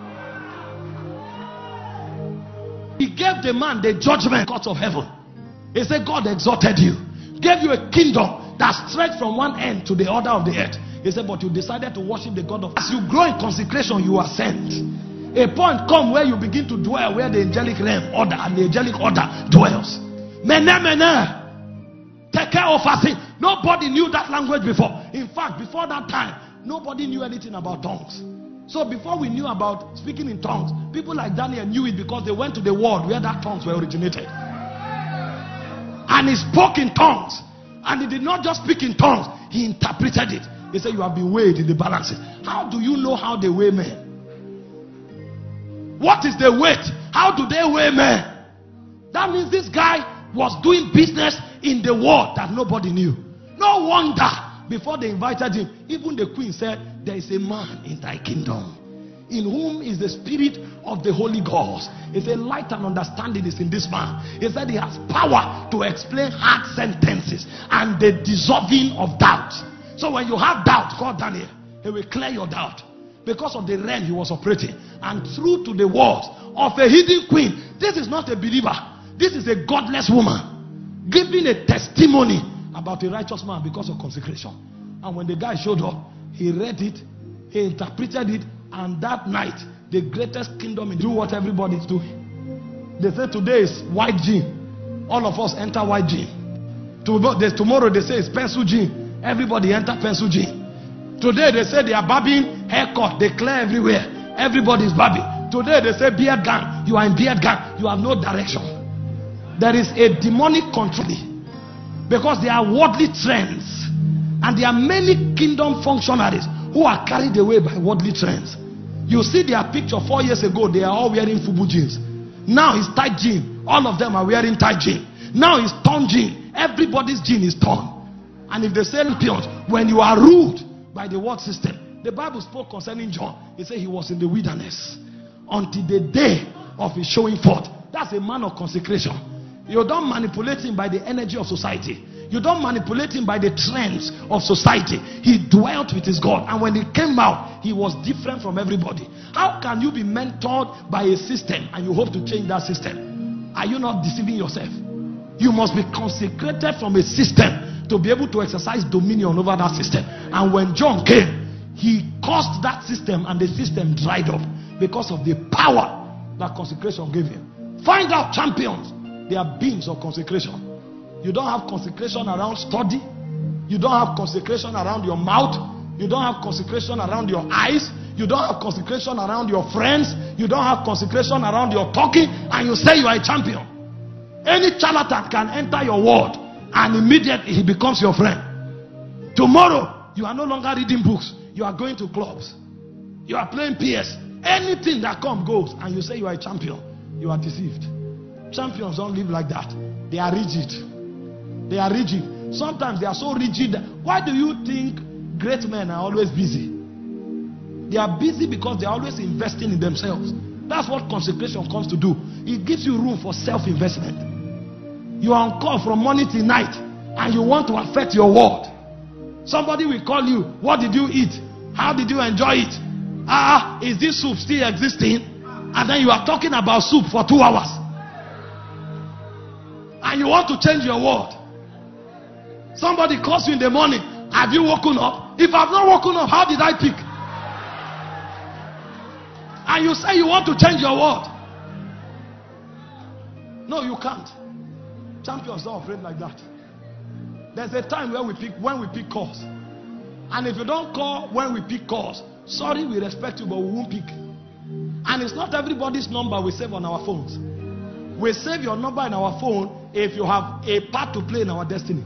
He gave the man the judgment court of heaven. He said, God exalted you, gave you a kingdom that stretched from one end to the other of the earth. He said, but you decided to worship the God of... As you grow in consecration, you are sent. A point come where you begin to dwell where the angelic realm order and the angelic order dwells. Take care of us. Nobody knew that language before. In fact, before that time, nobody knew anything about tongues. So before we knew about speaking in tongues, people like Daniel knew it because they went to the world where that tongues were originated. And he spoke in tongues. And he did not just speak in tongues, he interpreted it. He said, you have been weighed in the balances. How do you know how they weigh men? What is the weight? How do they weigh men? That means this guy was doing business in the world that nobody knew. No wonder before they invited him, even the queen said, there is a man in thy kingdom in whom is the spirit of the Holy Ghost. He said, light and understanding is in this man. He said he has power to explain hard sentences and the dissolving of doubt. So when you have doubt, call Daniel. He will clear your doubt. Because of the realm he was operating. And through to the walls of a hidden queen. This is not a believer. This is a godless woman giving a testimony about a righteous man because of consecration. And when the guy showed up, he read it, he interpreted it, and that night, the greatest kingdom in do what everybody's doing. They say today is white gin. All of us enter white gin. Tomorrow they say it's pencil gin. Everybody enter pencil gin. Today they say they are barbing haircut. They clear everywhere. Everybody's barbing. Today they say beard gang. You are in beard gang. You have no direction. There is a demonic control. Because there are worldly trends. And there are many kingdom functionaries who are carried away by worldly trends. You see their picture 4 years ago, they are all wearing FUBU jeans. Now it's tight jean. All of them are wearing tight jean. Now it's torn jean. Everybody's jean is torn. And if they say champions, when you are ruled by the world system, the Bible spoke concerning John. It said he was in the wilderness until the day of his showing forth. That's a man of consecration. You don't manipulate him by the energy of society. You don't manipulate him by the trends of society. He dwelt with his God. And when he came out, he was different from everybody. How can you be mentored by a system and you hope to change that system? Are you not deceiving yourself? You must be consecrated from a system to be able to exercise dominion over that system. And when John came, he caused that system and the system dried up because of the power that consecration gave him. Find out champions. They are beings of consecration. You don't have consecration around study. You don't have consecration around your mouth. You don't have consecration around your eyes. You don't have consecration around your friends. You don't have consecration around your talking. And you say you are a champion. Any charlatan can enter your world and immediately he becomes your friend. Tomorrow, you are no longer reading books. You are going to clubs. You are playing PS. Anything that comes goes. And you say you are a champion. You are deceived. Champions don't live like that. They are rigid. They are rigid. Sometimes they are so rigid. Why do you think great men are always busy? They are busy because they are always investing in themselves. That's what consecration comes to do. It gives you room for self-investment. You are on call from morning till night and you want to affect your world. Somebody will call you. What did you eat? How did you enjoy it? Is this soup still existing? And then you are talking about soup for 2 hours. And you want to change your world. Somebody calls you in the morning. Have you woken up? If I've not woken up, how did I pick? And you say you want to change your world. No, you can't. Champions don't operate like that. There's a time where when we pick calls. And if you don't call when we pick calls, sorry, we respect you, but we won't pick. And it's not everybody's number we save on our phones. We save your number in our phone if you have a part to play in our destiny.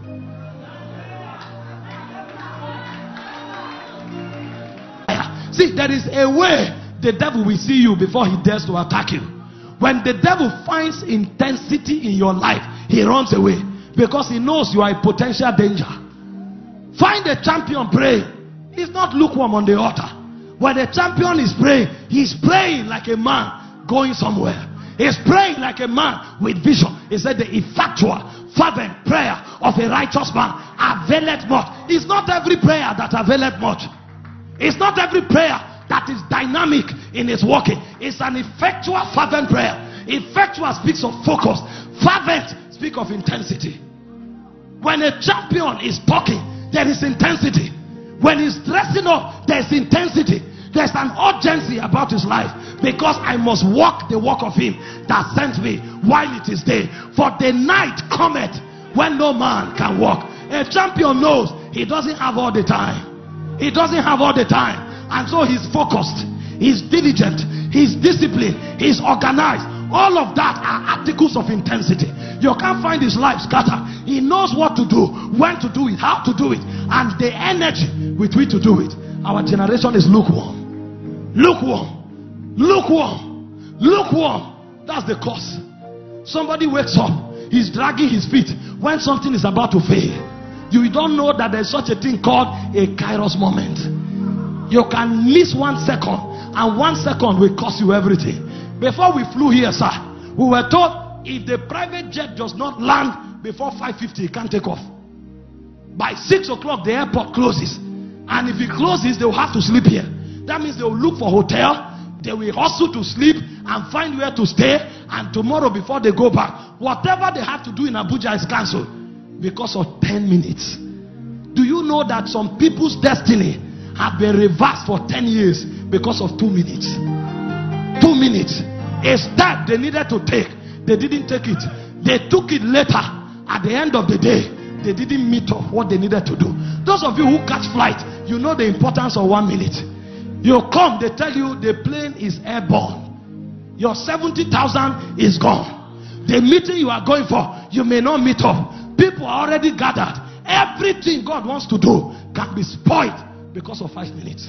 See, there is a way the devil will see you before he dares to attack you. When the devil finds intensity in your life, he runs away because he knows you are a potential danger. Find a champion praying. He's not lukewarm on the altar. When a champion is praying, he's praying like a man going somewhere. He's praying like a man with vision. He said the effectual, fervent prayer of a righteous man availeth much. It's not every prayer that availeth much. It's not every prayer that is dynamic in its working. It's an effectual, fervent prayer. Effectual speaks of focus. Fervent speaks of intensity. When a champion is talking, there is intensity. When he's dressing up, there's intensity. There's an urgency about his life, because I must walk the walk of him that sent me while it is day. For the night cometh when no man can walk. A champion knows he doesn't have all the time. He doesn't have all the time. And so he's focused, he's diligent, he's disciplined, he's organized. All of that are articles of intensity. You can't find his life scattered. He knows what to do, when to do it, how to do it, and the energy with which to do it. Our generation is lukewarm. Lukewarm. Lukewarm. Lukewarm. That's the cause. Somebody wakes up, he's dragging his feet when something is about to fail. You don't know that there's such a thing called a kairos moment. You can miss 1 second, and 1 second will cost you everything. Before we flew here, sir, we were told if the private jet does not land before 5:50, it can't take off. By 6 o'clock, the airport closes. And if it closes, they will have to sleep here. That means they will look for hotel. They will hustle to sleep and find where to stay. And tomorrow, before they go back, whatever they have to do in Abuja is cancelled because of 10 minutes. Do you know that some people's destiny have been reversed for 10 years because of 2 minutes? 2 minutes. A step they needed to take, they didn't take it. They took it later. At the end of the day, they didn't meet up what they needed to do. Those of you who catch flight, you know the importance of 1 minute. You come, they tell you the plane is airborne. Your 70,000 is gone. The meeting you are going for, you may not meet up. People are already gathered. Everything God wants to do can be spoiled because of 5 minutes.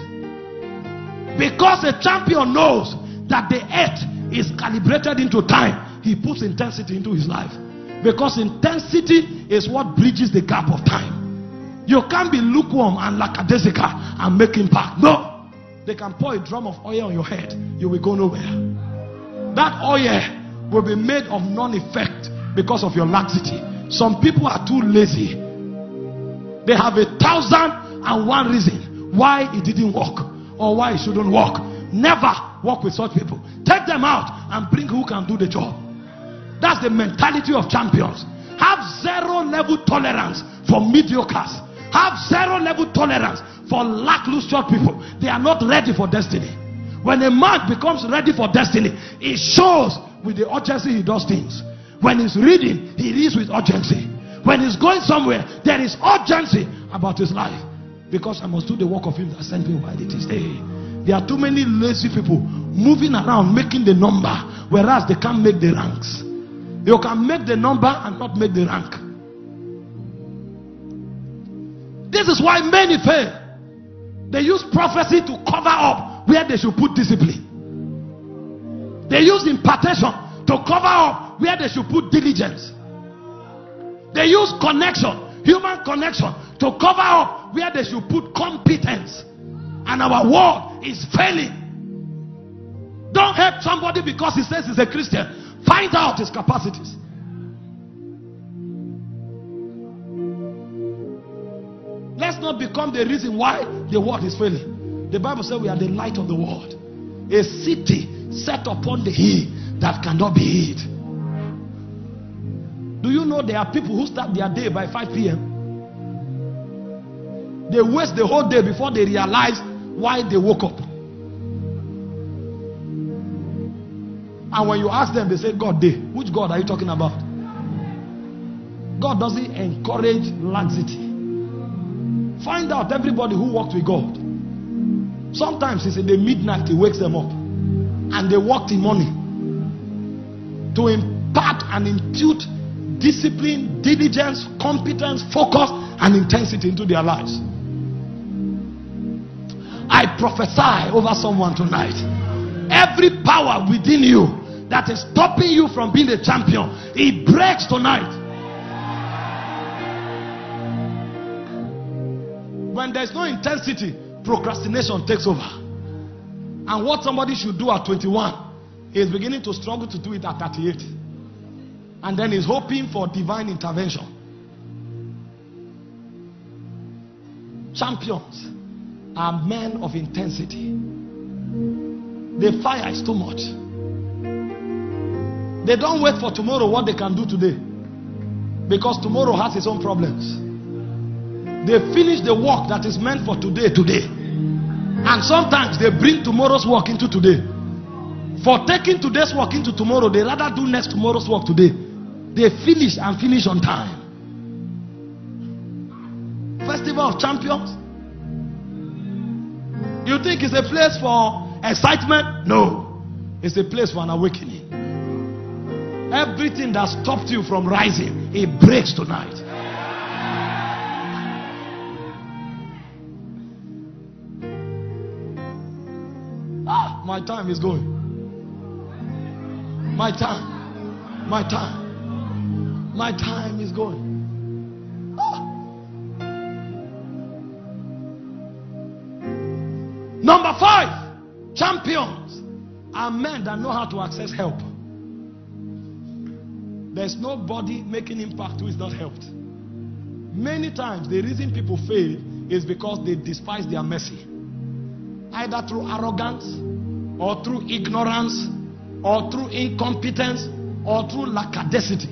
Because a champion knows that the earth is calibrated into time, he puts intensity into his life. Because intensity is what bridges the gap of time. You can't be lukewarm and lackadaisical and make impact. No. They can pour a drum of oil on your head. You will go nowhere. That oil will be made of non-effect because of your laxity. Some people are too lazy. They have 1,001 reason why it didn't work or why it shouldn't work. Never work with such people. Take them out and bring who can do the job. That's the mentality of champions. Have zero level tolerance for mediocres. Have zero level tolerance for lackluster people. They are not ready for destiny. When a man becomes ready for destiny, it shows with the urgency he does things. When he's reading, he reads with urgency. When he's going somewhere, there is urgency about his life. Because I must do the work of him that sent me while it is day. There are too many lazy people moving around making the number, whereas they can't make the ranks. You can make the number and not make the rank. This is why many fail. They use prophecy to cover up where they should put discipline. They use impartation to cover up where they should put diligence. They use connection, human connection, to cover up where they should put competence. And our world is failing. Don't help somebody because he says he's a Christian. Find out his capacities. Let's not become the reason why the world is failing. The Bible says we are the light of the world. A city set upon the hill that cannot be hid. Do you know there are people who start their day by 5 p.m.? They waste the whole day before they realize why they woke up. And when you ask them, they say, God day. Which God are you talking about? God doesn't encourage laxity. Find out everybody who walked with God. Sometimes it's in the midnight he wakes them up. And they walked in morning. To impart and impute discipline, diligence, competence, focus, and intensity into their lives. I prophesy over someone tonight. Every power within you that is stopping you from being a champion, it breaks tonight. When there's no intensity, procrastination takes over. And what somebody should do at 21, He's beginning to struggle to do it at 38. And then he's hoping for divine intervention. Champions are men of intensity. The fire is too much. They don't wait for tomorrow what they can do today, because tomorrow has its own problems. They finish the work that is meant for today. And sometimes they bring tomorrow's work into today. For taking today's work into tomorrow, they rather do next tomorrow's work today. They finish and finish on time. Festival of Champions. You think it's a place for excitement? No. It's a place for an awakening. Everything that stopped you from rising, it breaks tonight. My time is going. My time is going. Number 5, champions are men that know how to access help. There's nobody making impact who is not helped. Many times the reason people fail is because they despise their mercy. Either through arrogance, or through ignorance, or through incompetence, or through lackadaicity.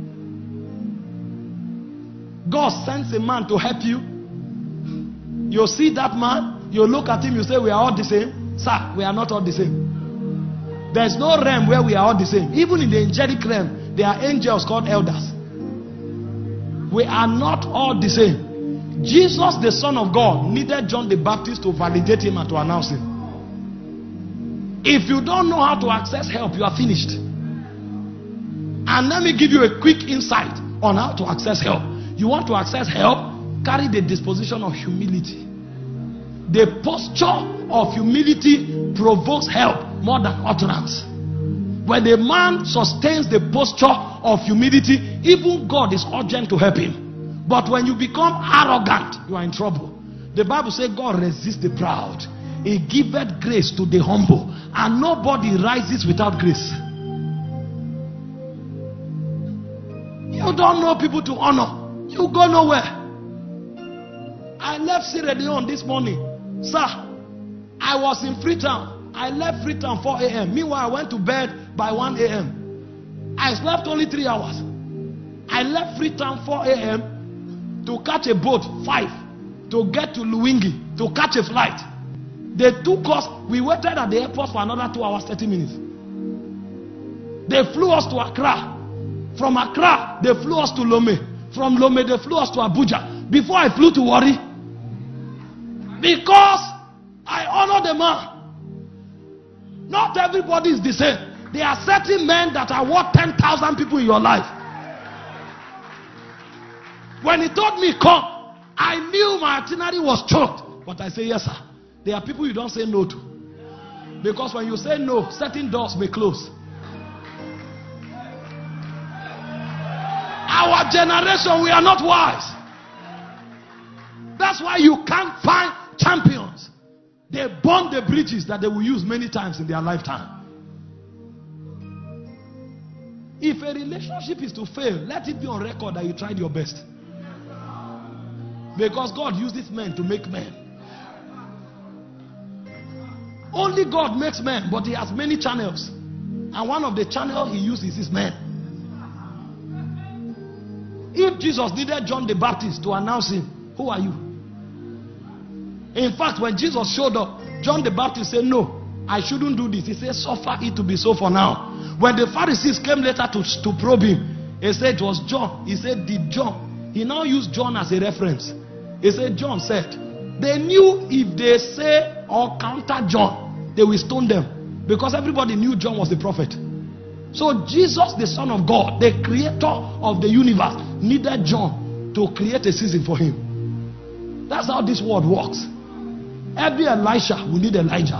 God sends a man to help you. You see that man, you look at him, you say, we are all the same. Sir, we are not all the same. There's no realm where we are all the same. Even in the angelic realm, there are angels called elders. We are not all the same. Jesus, the Son of God, needed John the Baptist to validate him and to announce him. If you don't know how to access help, you are finished. And let me give you a quick insight on how to access help. You want to access help? Carry the disposition of humility. The posture of humility provokes help more than utterance. When a man sustains the posture of humility, even God is urgent to help him. But when you become arrogant, you are in trouble. The Bible says God resists the proud. He giveth grace to the humble. And nobody rises without grace. You don't know people to honor. You go nowhere. I left Sierra Leone this morning. Sir, I was in Freetown. I left Freetown 4 a.m. Meanwhile, I went to bed by 1 a.m. I slept only 3 hours. I left Freetown 4 a.m. to catch a boat 5 to get to Luwingi to catch a flight. They took us, we waited at the airport for another 2 hours, 30 minutes. They flew us to Accra. From Accra, they flew us to Lome. From Lome, they flew us to Abuja. Before I flew to Warri. Because I honor the man. Not everybody is the same. There are certain men that are worth 10,000 people in your life. When he told me come, I knew my itinerary was choked. But I say yes, sir. There are people you don't say no to. Because when you say no, certain doors may close. Our generation, we are not wise. That's why you can't find champions. They burn the bridges that they will use many times in their lifetime. If a relationship is to fail, let it be on record that you tried your best. Because God uses men to make men. Only God makes men, but he has many channels. And one of the channels he uses is men. If Jesus needed John the Baptist to announce him, who are you? In fact, when Jesus showed up, John the Baptist said, no, I shouldn't do this. He said, suffer it to be so for now. When the Pharisees came later to probe him, he said it was John. He said, did John? He now used John as a reference. He said, John said, they knew if they say or counter John, they will stone them. Because everybody knew John was the prophet. So Jesus, the Son of God, the creator of the universe, needed John to create a season for him. That's how this world works. Every Elisha will need Elijah.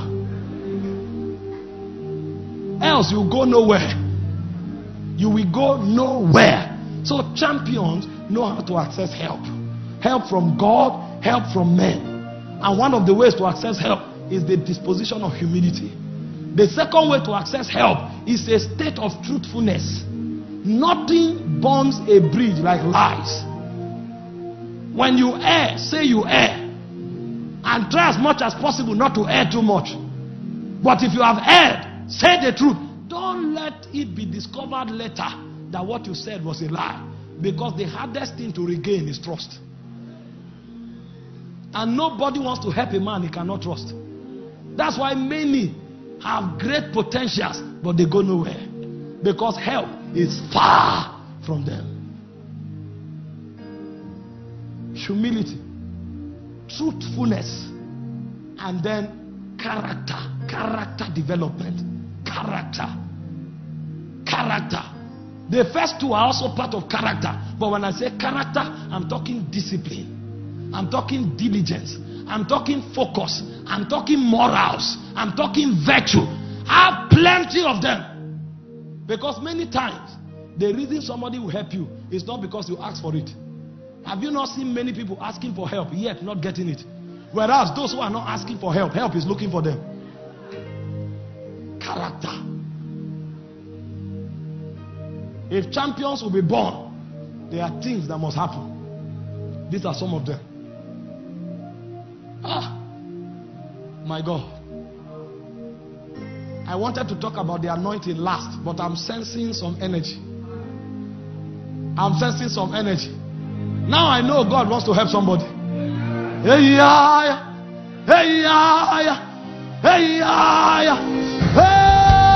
Else you will go nowhere. You will go nowhere. So champions know how to access help. Help from God, help from men. And one of the ways to access help is the disposition of humility. The second way to access help is a state of truthfulness. Nothing burns a bridge like lies. When you err, say you err. And try as much as possible not to err too much. But if you have erred, say the truth. Don't let it be discovered later that what you said was a lie. Because the hardest thing to regain is trust. And nobody wants to help a man he cannot trust. That's why many have great potentials, but they go nowhere. Because help is far from them. Humility, truthfulness, and then character development. Character. The first two are also part of character. But when I say character, I'm talking discipline. I'm talking diligence. I'm talking focus. I'm talking morals. I'm talking virtue. I have plenty of them. Because many times, the reason somebody will help you is not because you ask for it. Have you not seen many people asking for help yet not getting it? Whereas those who are not asking for help, help is looking for them. Character. If champions will be born, there are things that must happen. These are some of them. My God. I wanted to talk about the anointing last, but I'm sensing some energy. Now I know God wants to help somebody. Hey, yeah, hey, yeah, hey, yeah, hey.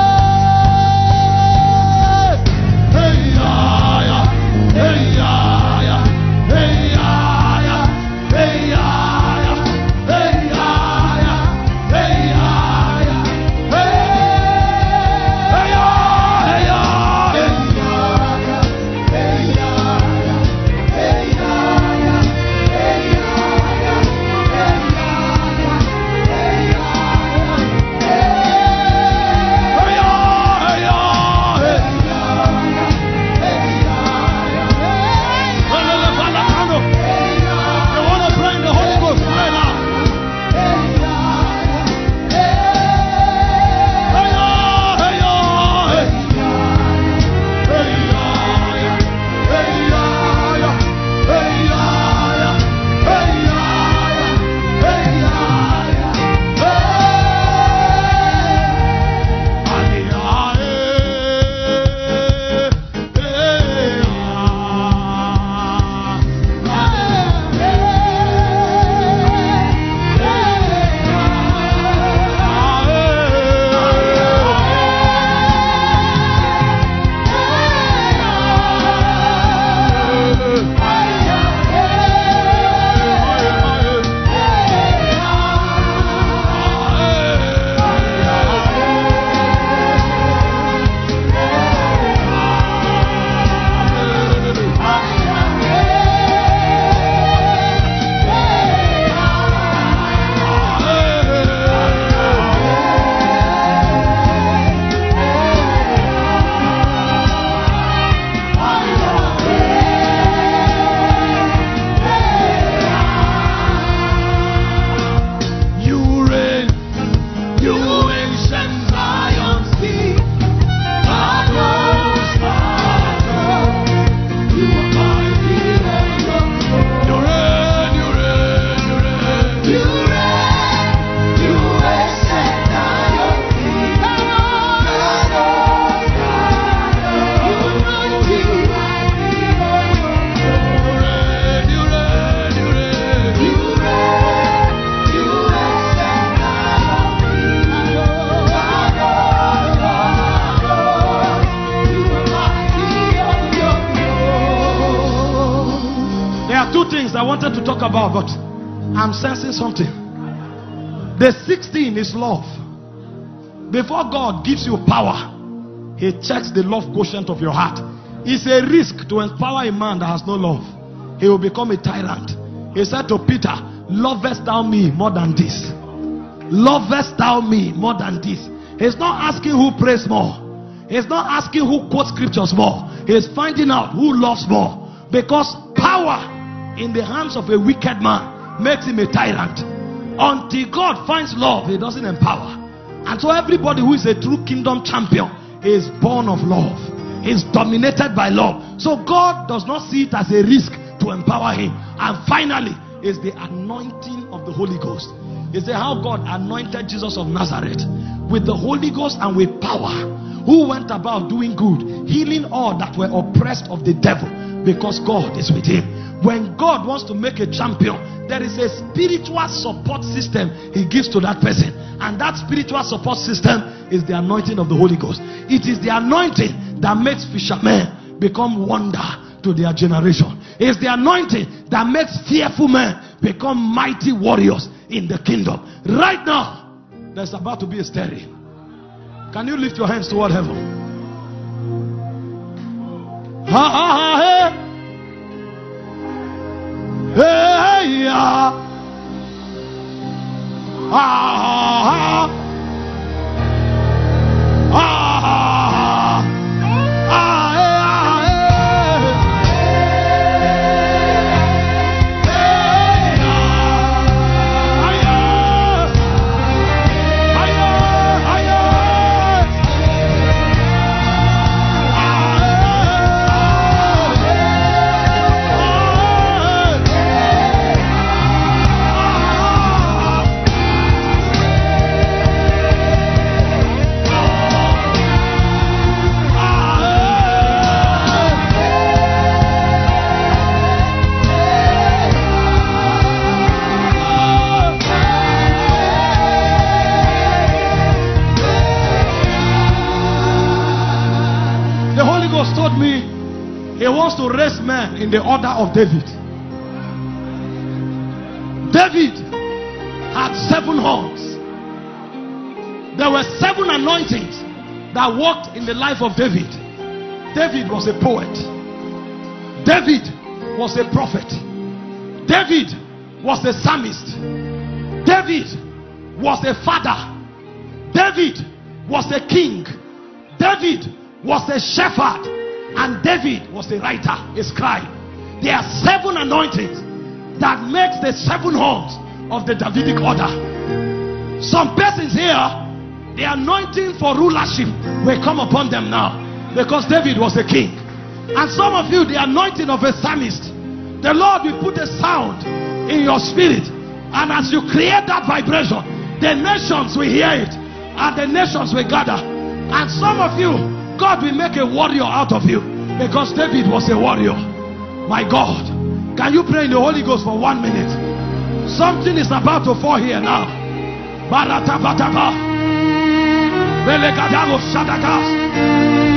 I wanted to talk about, but I'm sensing something. The 16 is love. Before God gives you power, He checks the love quotient of your heart. It's a risk to empower a man that has no love. He will become a tyrant. He said to Peter, lovest thou me more than this? Lovest thou me more than this? He's not asking who prays more. He's not asking who quotes scriptures more. He's finding out who loves more. Because power in the hands of a wicked man makes him a tyrant. Until God finds love, He doesn't empower. And so everybody who is a true kingdom champion is born of love, is dominated by love. So God does not see it as a risk to empower him. And finally is the anointing of the Holy Ghost. He said how God anointed Jesus of Nazareth with the Holy Ghost and with power, who went about doing good, healing all that were oppressed of the devil, because God is with him. When God wants to make a champion, there is a spiritual support system he gives to that person. And that spiritual support system is the anointing of the Holy Ghost. It is the anointing that makes fishermen become wonder to their generation. It's the anointing that makes fearful men become mighty warriors in the kingdom. Right now, there's about to be a stirring. Can you lift your hands toward heaven? Ha ha ha hey. Hey ya. Ha ha ha. Ha ha ha. Told me he wants to raise men in the order of David. David had 7 horns. There were 7 anointings that worked in the life of David. David was a poet. David was a prophet. David was a psalmist. David was a father. David was a king. David was a shepherd. And David was a writer, a scribe. There are 7 anointings that makes the 7 horns of the Davidic order. Some persons here, the anointing for rulership will come upon them now, because David was a king. And some of you, the anointing of a psalmist, the Lord will put a sound in your spirit, and as you create that vibration, the nations will hear it, and the nations will gather. And some of you, God will make a warrior out of you, because David was a warrior. My God, can you pray in the Holy Ghost for 1 minute? Something is about to fall here now. Baratabataba. Belegadalo Shadagas.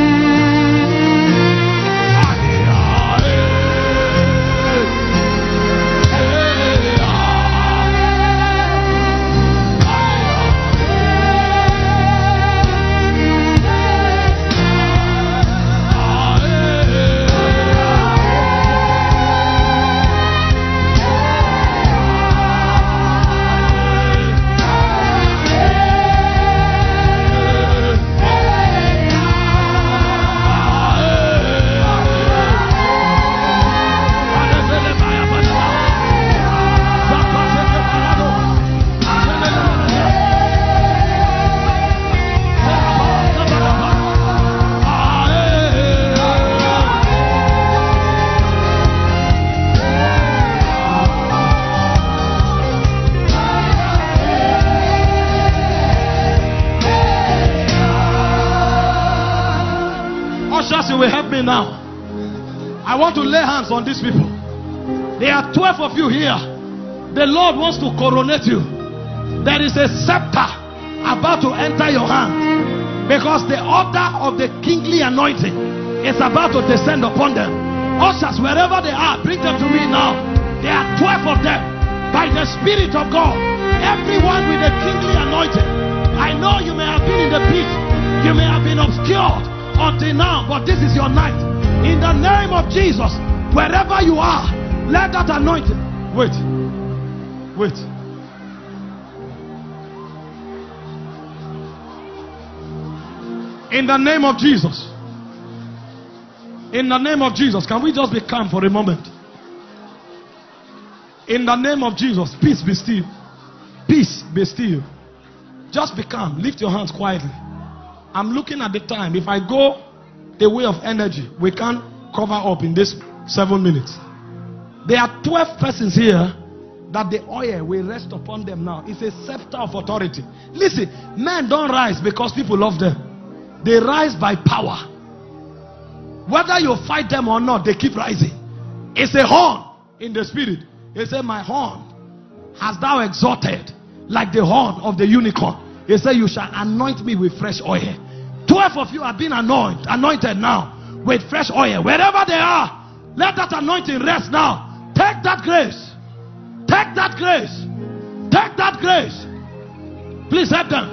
You will help me now. I want to lay hands on these people. There are 12 of you here. The Lord wants to coronate you. There is a scepter about to enter your hand, because the order of the kingly anointing is about to descend upon them. Ushers, wherever they are, bring them to me now. There are 12 of them. By the Spirit of God, everyone with a kingly anointing. I know you may have been in the pit, you may have been obscured until now, but this is your night. In the name of Jesus, wherever you are, let that anointing. Wait. In the name of Jesus. In the name of Jesus. Can we just be calm for a moment? In the name of Jesus, peace be still. Peace be still. Just be calm. Lift your hands quietly. I'm looking at the time. If I go the way of energy, we can't cover up in this 7 minutes. There are 12 persons here that the oil will rest upon them now. It's a scepter of authority. Listen, men don't rise because people love them. They rise by power. Whether you fight them or not, they keep rising. It's a horn in the spirit. He said, my horn hast thou exalted like the horn of the unicorn. He said, you shall anoint me with fresh oil. 12 of you have been anointed now with fresh oil. Wherever they are, let that anointing rest now. Take that grace. Take that grace. Take that grace. Please help them.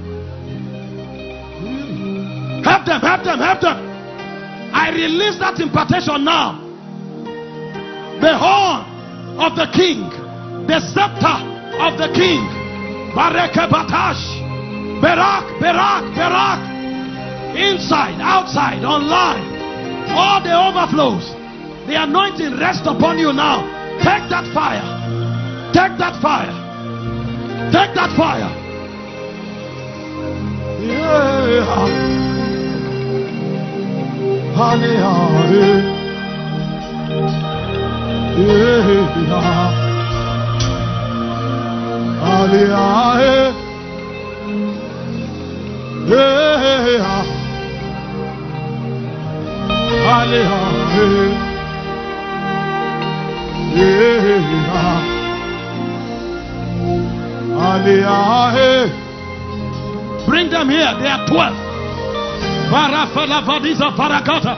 Help them, help them, help them. I release that impartation now. The horn of the king, the scepter of the king. Bareke Batash. Berak, Berak, Berak. Inside, outside, online. All the overflows. The anointing rests upon you now. Take that fire. Take that fire. Take that fire. Yeah. Hallelujah. Yeah. Hallelujah. Yeah. Hallelujah. Yeah. Bring them here. They are 12. Parafalavadiza Paragata.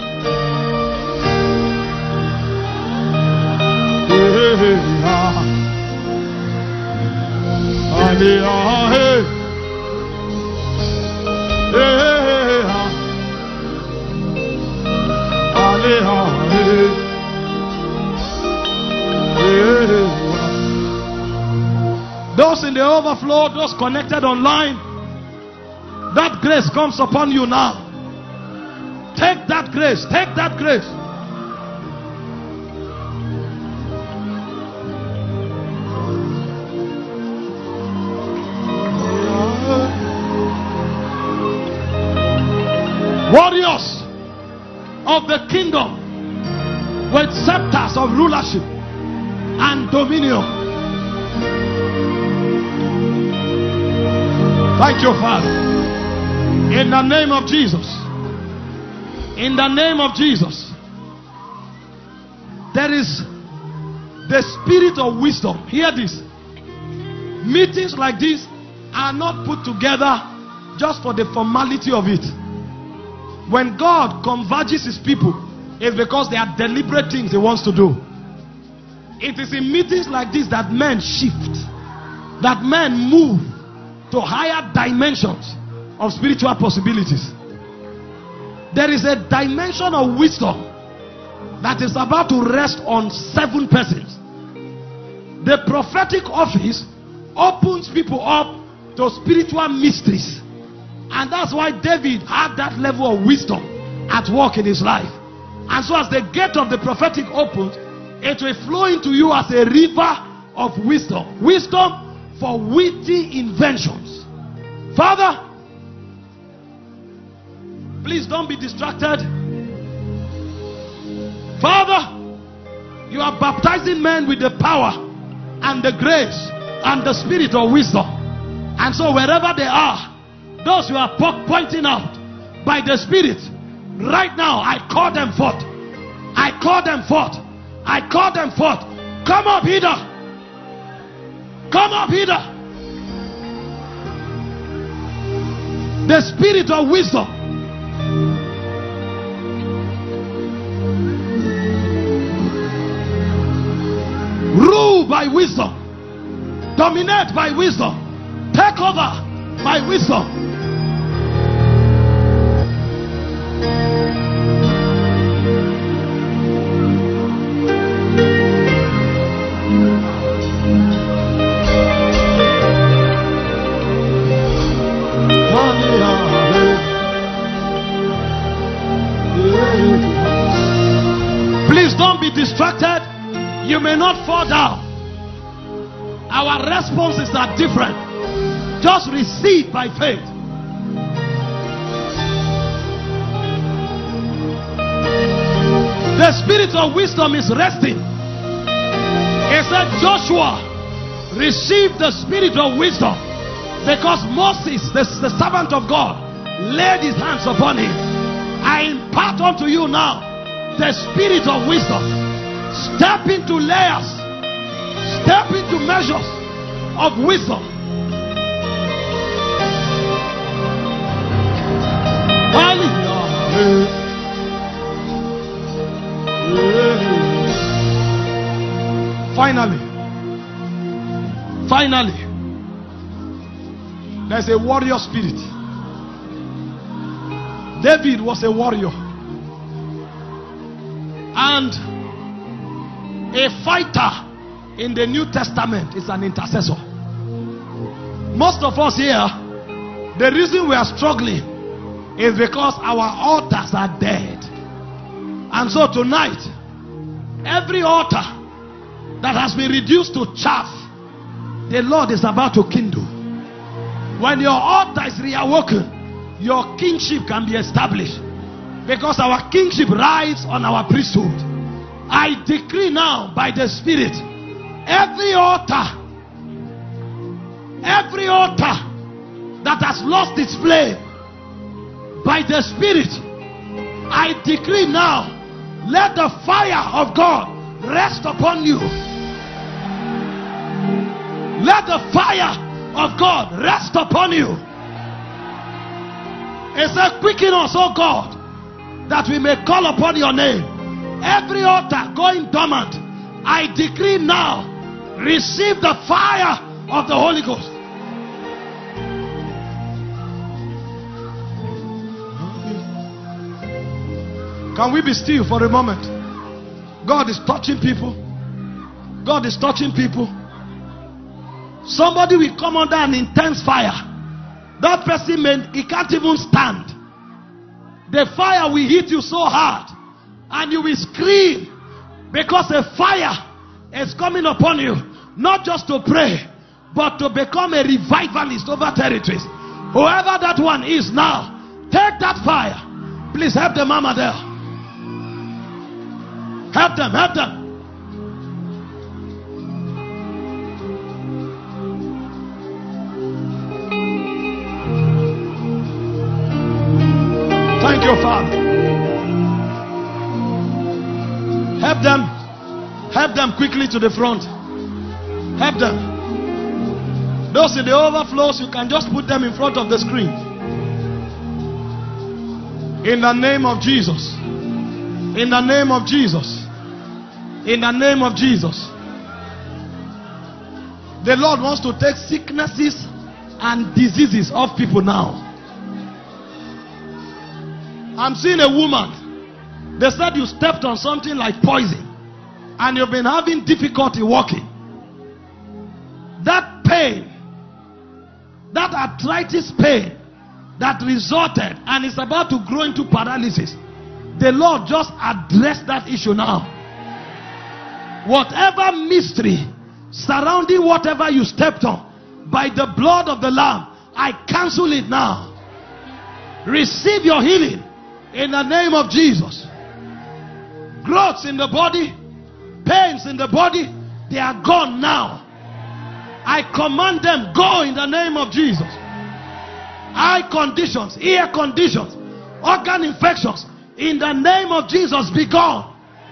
Those in the overflow, those connected online, that grace comes upon you now. Take that grace. Take that grace. Warriors of the kingdom with scepters of rulership and dominion. Thank you, Father. In the name of Jesus. In the name of Jesus. There is the spirit of wisdom. Hear this. Meetings like this are not put together just for the formality of it. When God converges his people, it's because there are deliberate things he wants to do. It is in meetings like this that men shift, that men move to higher dimensions of spiritual possibilities. There is a dimension of wisdom that is about to rest on 7 persons. The prophetic office opens people up to spiritual mysteries. And that's why David had that level of wisdom at work in his life. And so as the gate of the prophetic opens, it will flow into you as a river of wisdom. Wisdom for witty inventions. Father, please don't be distracted. Father, you are baptizing men with the power and the grace and the spirit of wisdom. And so wherever they are, those who are pointing out by the spirit, right now I call them forth. I call them forth. I call them forth. Come up hither. Come up hither. The spirit of wisdom. Rule by wisdom. Dominate by wisdom. Take over by wisdom. Please don't be distracted. You may not fall down. Our responses are different Just receive by faith. The spirit of wisdom is resting. He said, Joshua, receive the spirit of wisdom, because Moses, the servant of God, laid his hands upon him. I impart unto you now the spirit of wisdom. Step into layers, step into measures of wisdom. Finally, there's a warrior spirit. David was a warrior and a fighter in the New Testament is an intercessor. Most of us here, the reason we are struggling is because our altars are dead. And so tonight, every altar that has been reduced to chaff, the Lord is about to kindle. When your altar is reawoken, your kingship can be established, because our kingship rides on our priesthood. I decree now by the Spirit, every altar that has lost its flame, by the Spirit, I decree now, let the fire of God rest upon you. Let the fire of God rest upon you. It said, quicken us, O God, that we may call upon your name. Every altar going dormant, I decree now, receive the fire of the Holy Ghost. Can we be still for a moment? God is touching people. God is touching people. Somebody will come under an intense fire. That person, he can't even stand. The fire will hit you so hard and you will scream, because a fire is coming upon you, not just to pray, but to become a revivalist over territories. Whoever that one is now, take that fire. Please help the mama there. Help them, help them. Thank you, Father. Help them. Help them quickly to the front. Help them. Those in the overflows, you can just put them in front of the screen. In the name of Jesus. In the name of Jesus. In the name of Jesus. The Lord wants to take sicknesses and diseases off people now. I'm seeing a woman. They said you stepped on something like poison and you've been having difficulty walking. That pain, that arthritis pain that resulted and is about to grow into paralysis, the Lord just addressed that issue now. Whatever mystery surrounding whatever you stepped on, by the blood of the Lamb, I cancel it now. Receive your healing in the name of Jesus. Growths in the body, pains in the body, they are gone now. I command them, go in the name of Jesus. Eye conditions, ear conditions, organ infections, in the name of Jesus, be gone.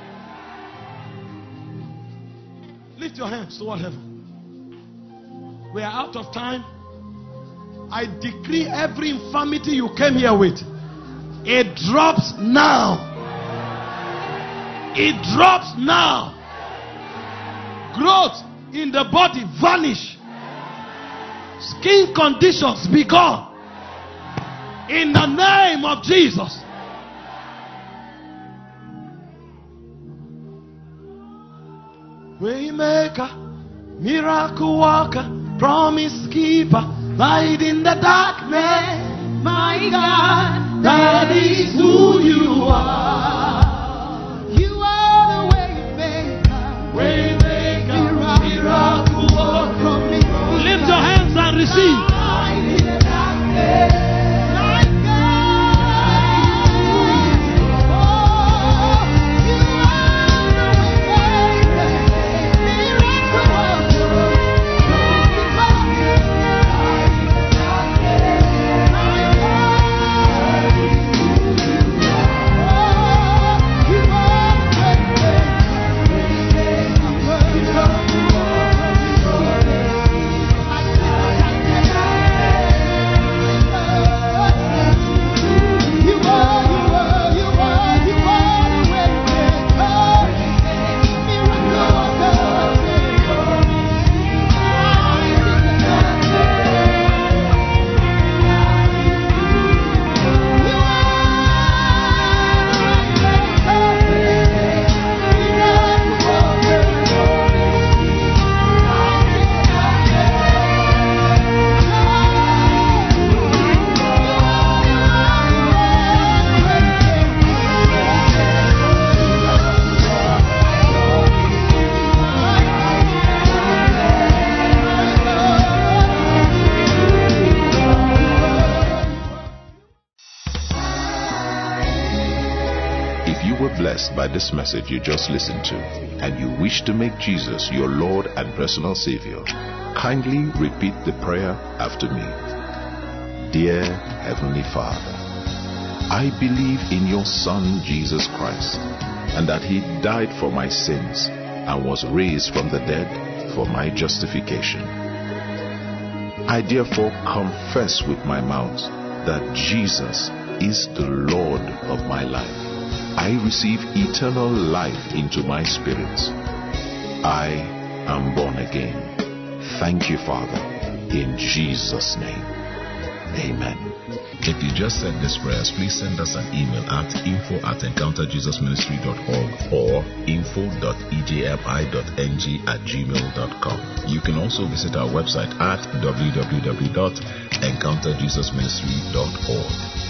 Lift your hands toward heaven. We are out of time. I decree every infirmity you came here with, it drops now. It drops now. Growth in the body vanish. Skin conditions be gone. In the name of Jesus. Waymaker, miracle worker, promise keeper, light in the darkness. My God, that is who you are. You are the waymaker, miracle worker. Lift your hands and receive. blessed by this message you just listened to, and you wish to make Jesus your Lord and personal Savior, kindly repeat the prayer after me. Dear Heavenly Father, I believe in your Son Jesus Christ, and that He died for my sins and was raised from the dead for my justification. I therefore confess with my mouth that Jesus is the Lord of my life. I receive eternal life into my spirit. I am born again. Thank you, Father, in Jesus' name. Amen. If you just said these prayers, please send us an email at info@encounterjesusministry.org or info.ejmi.ng@gmail.com. You can also visit our website at www.encounterjesusministry.org.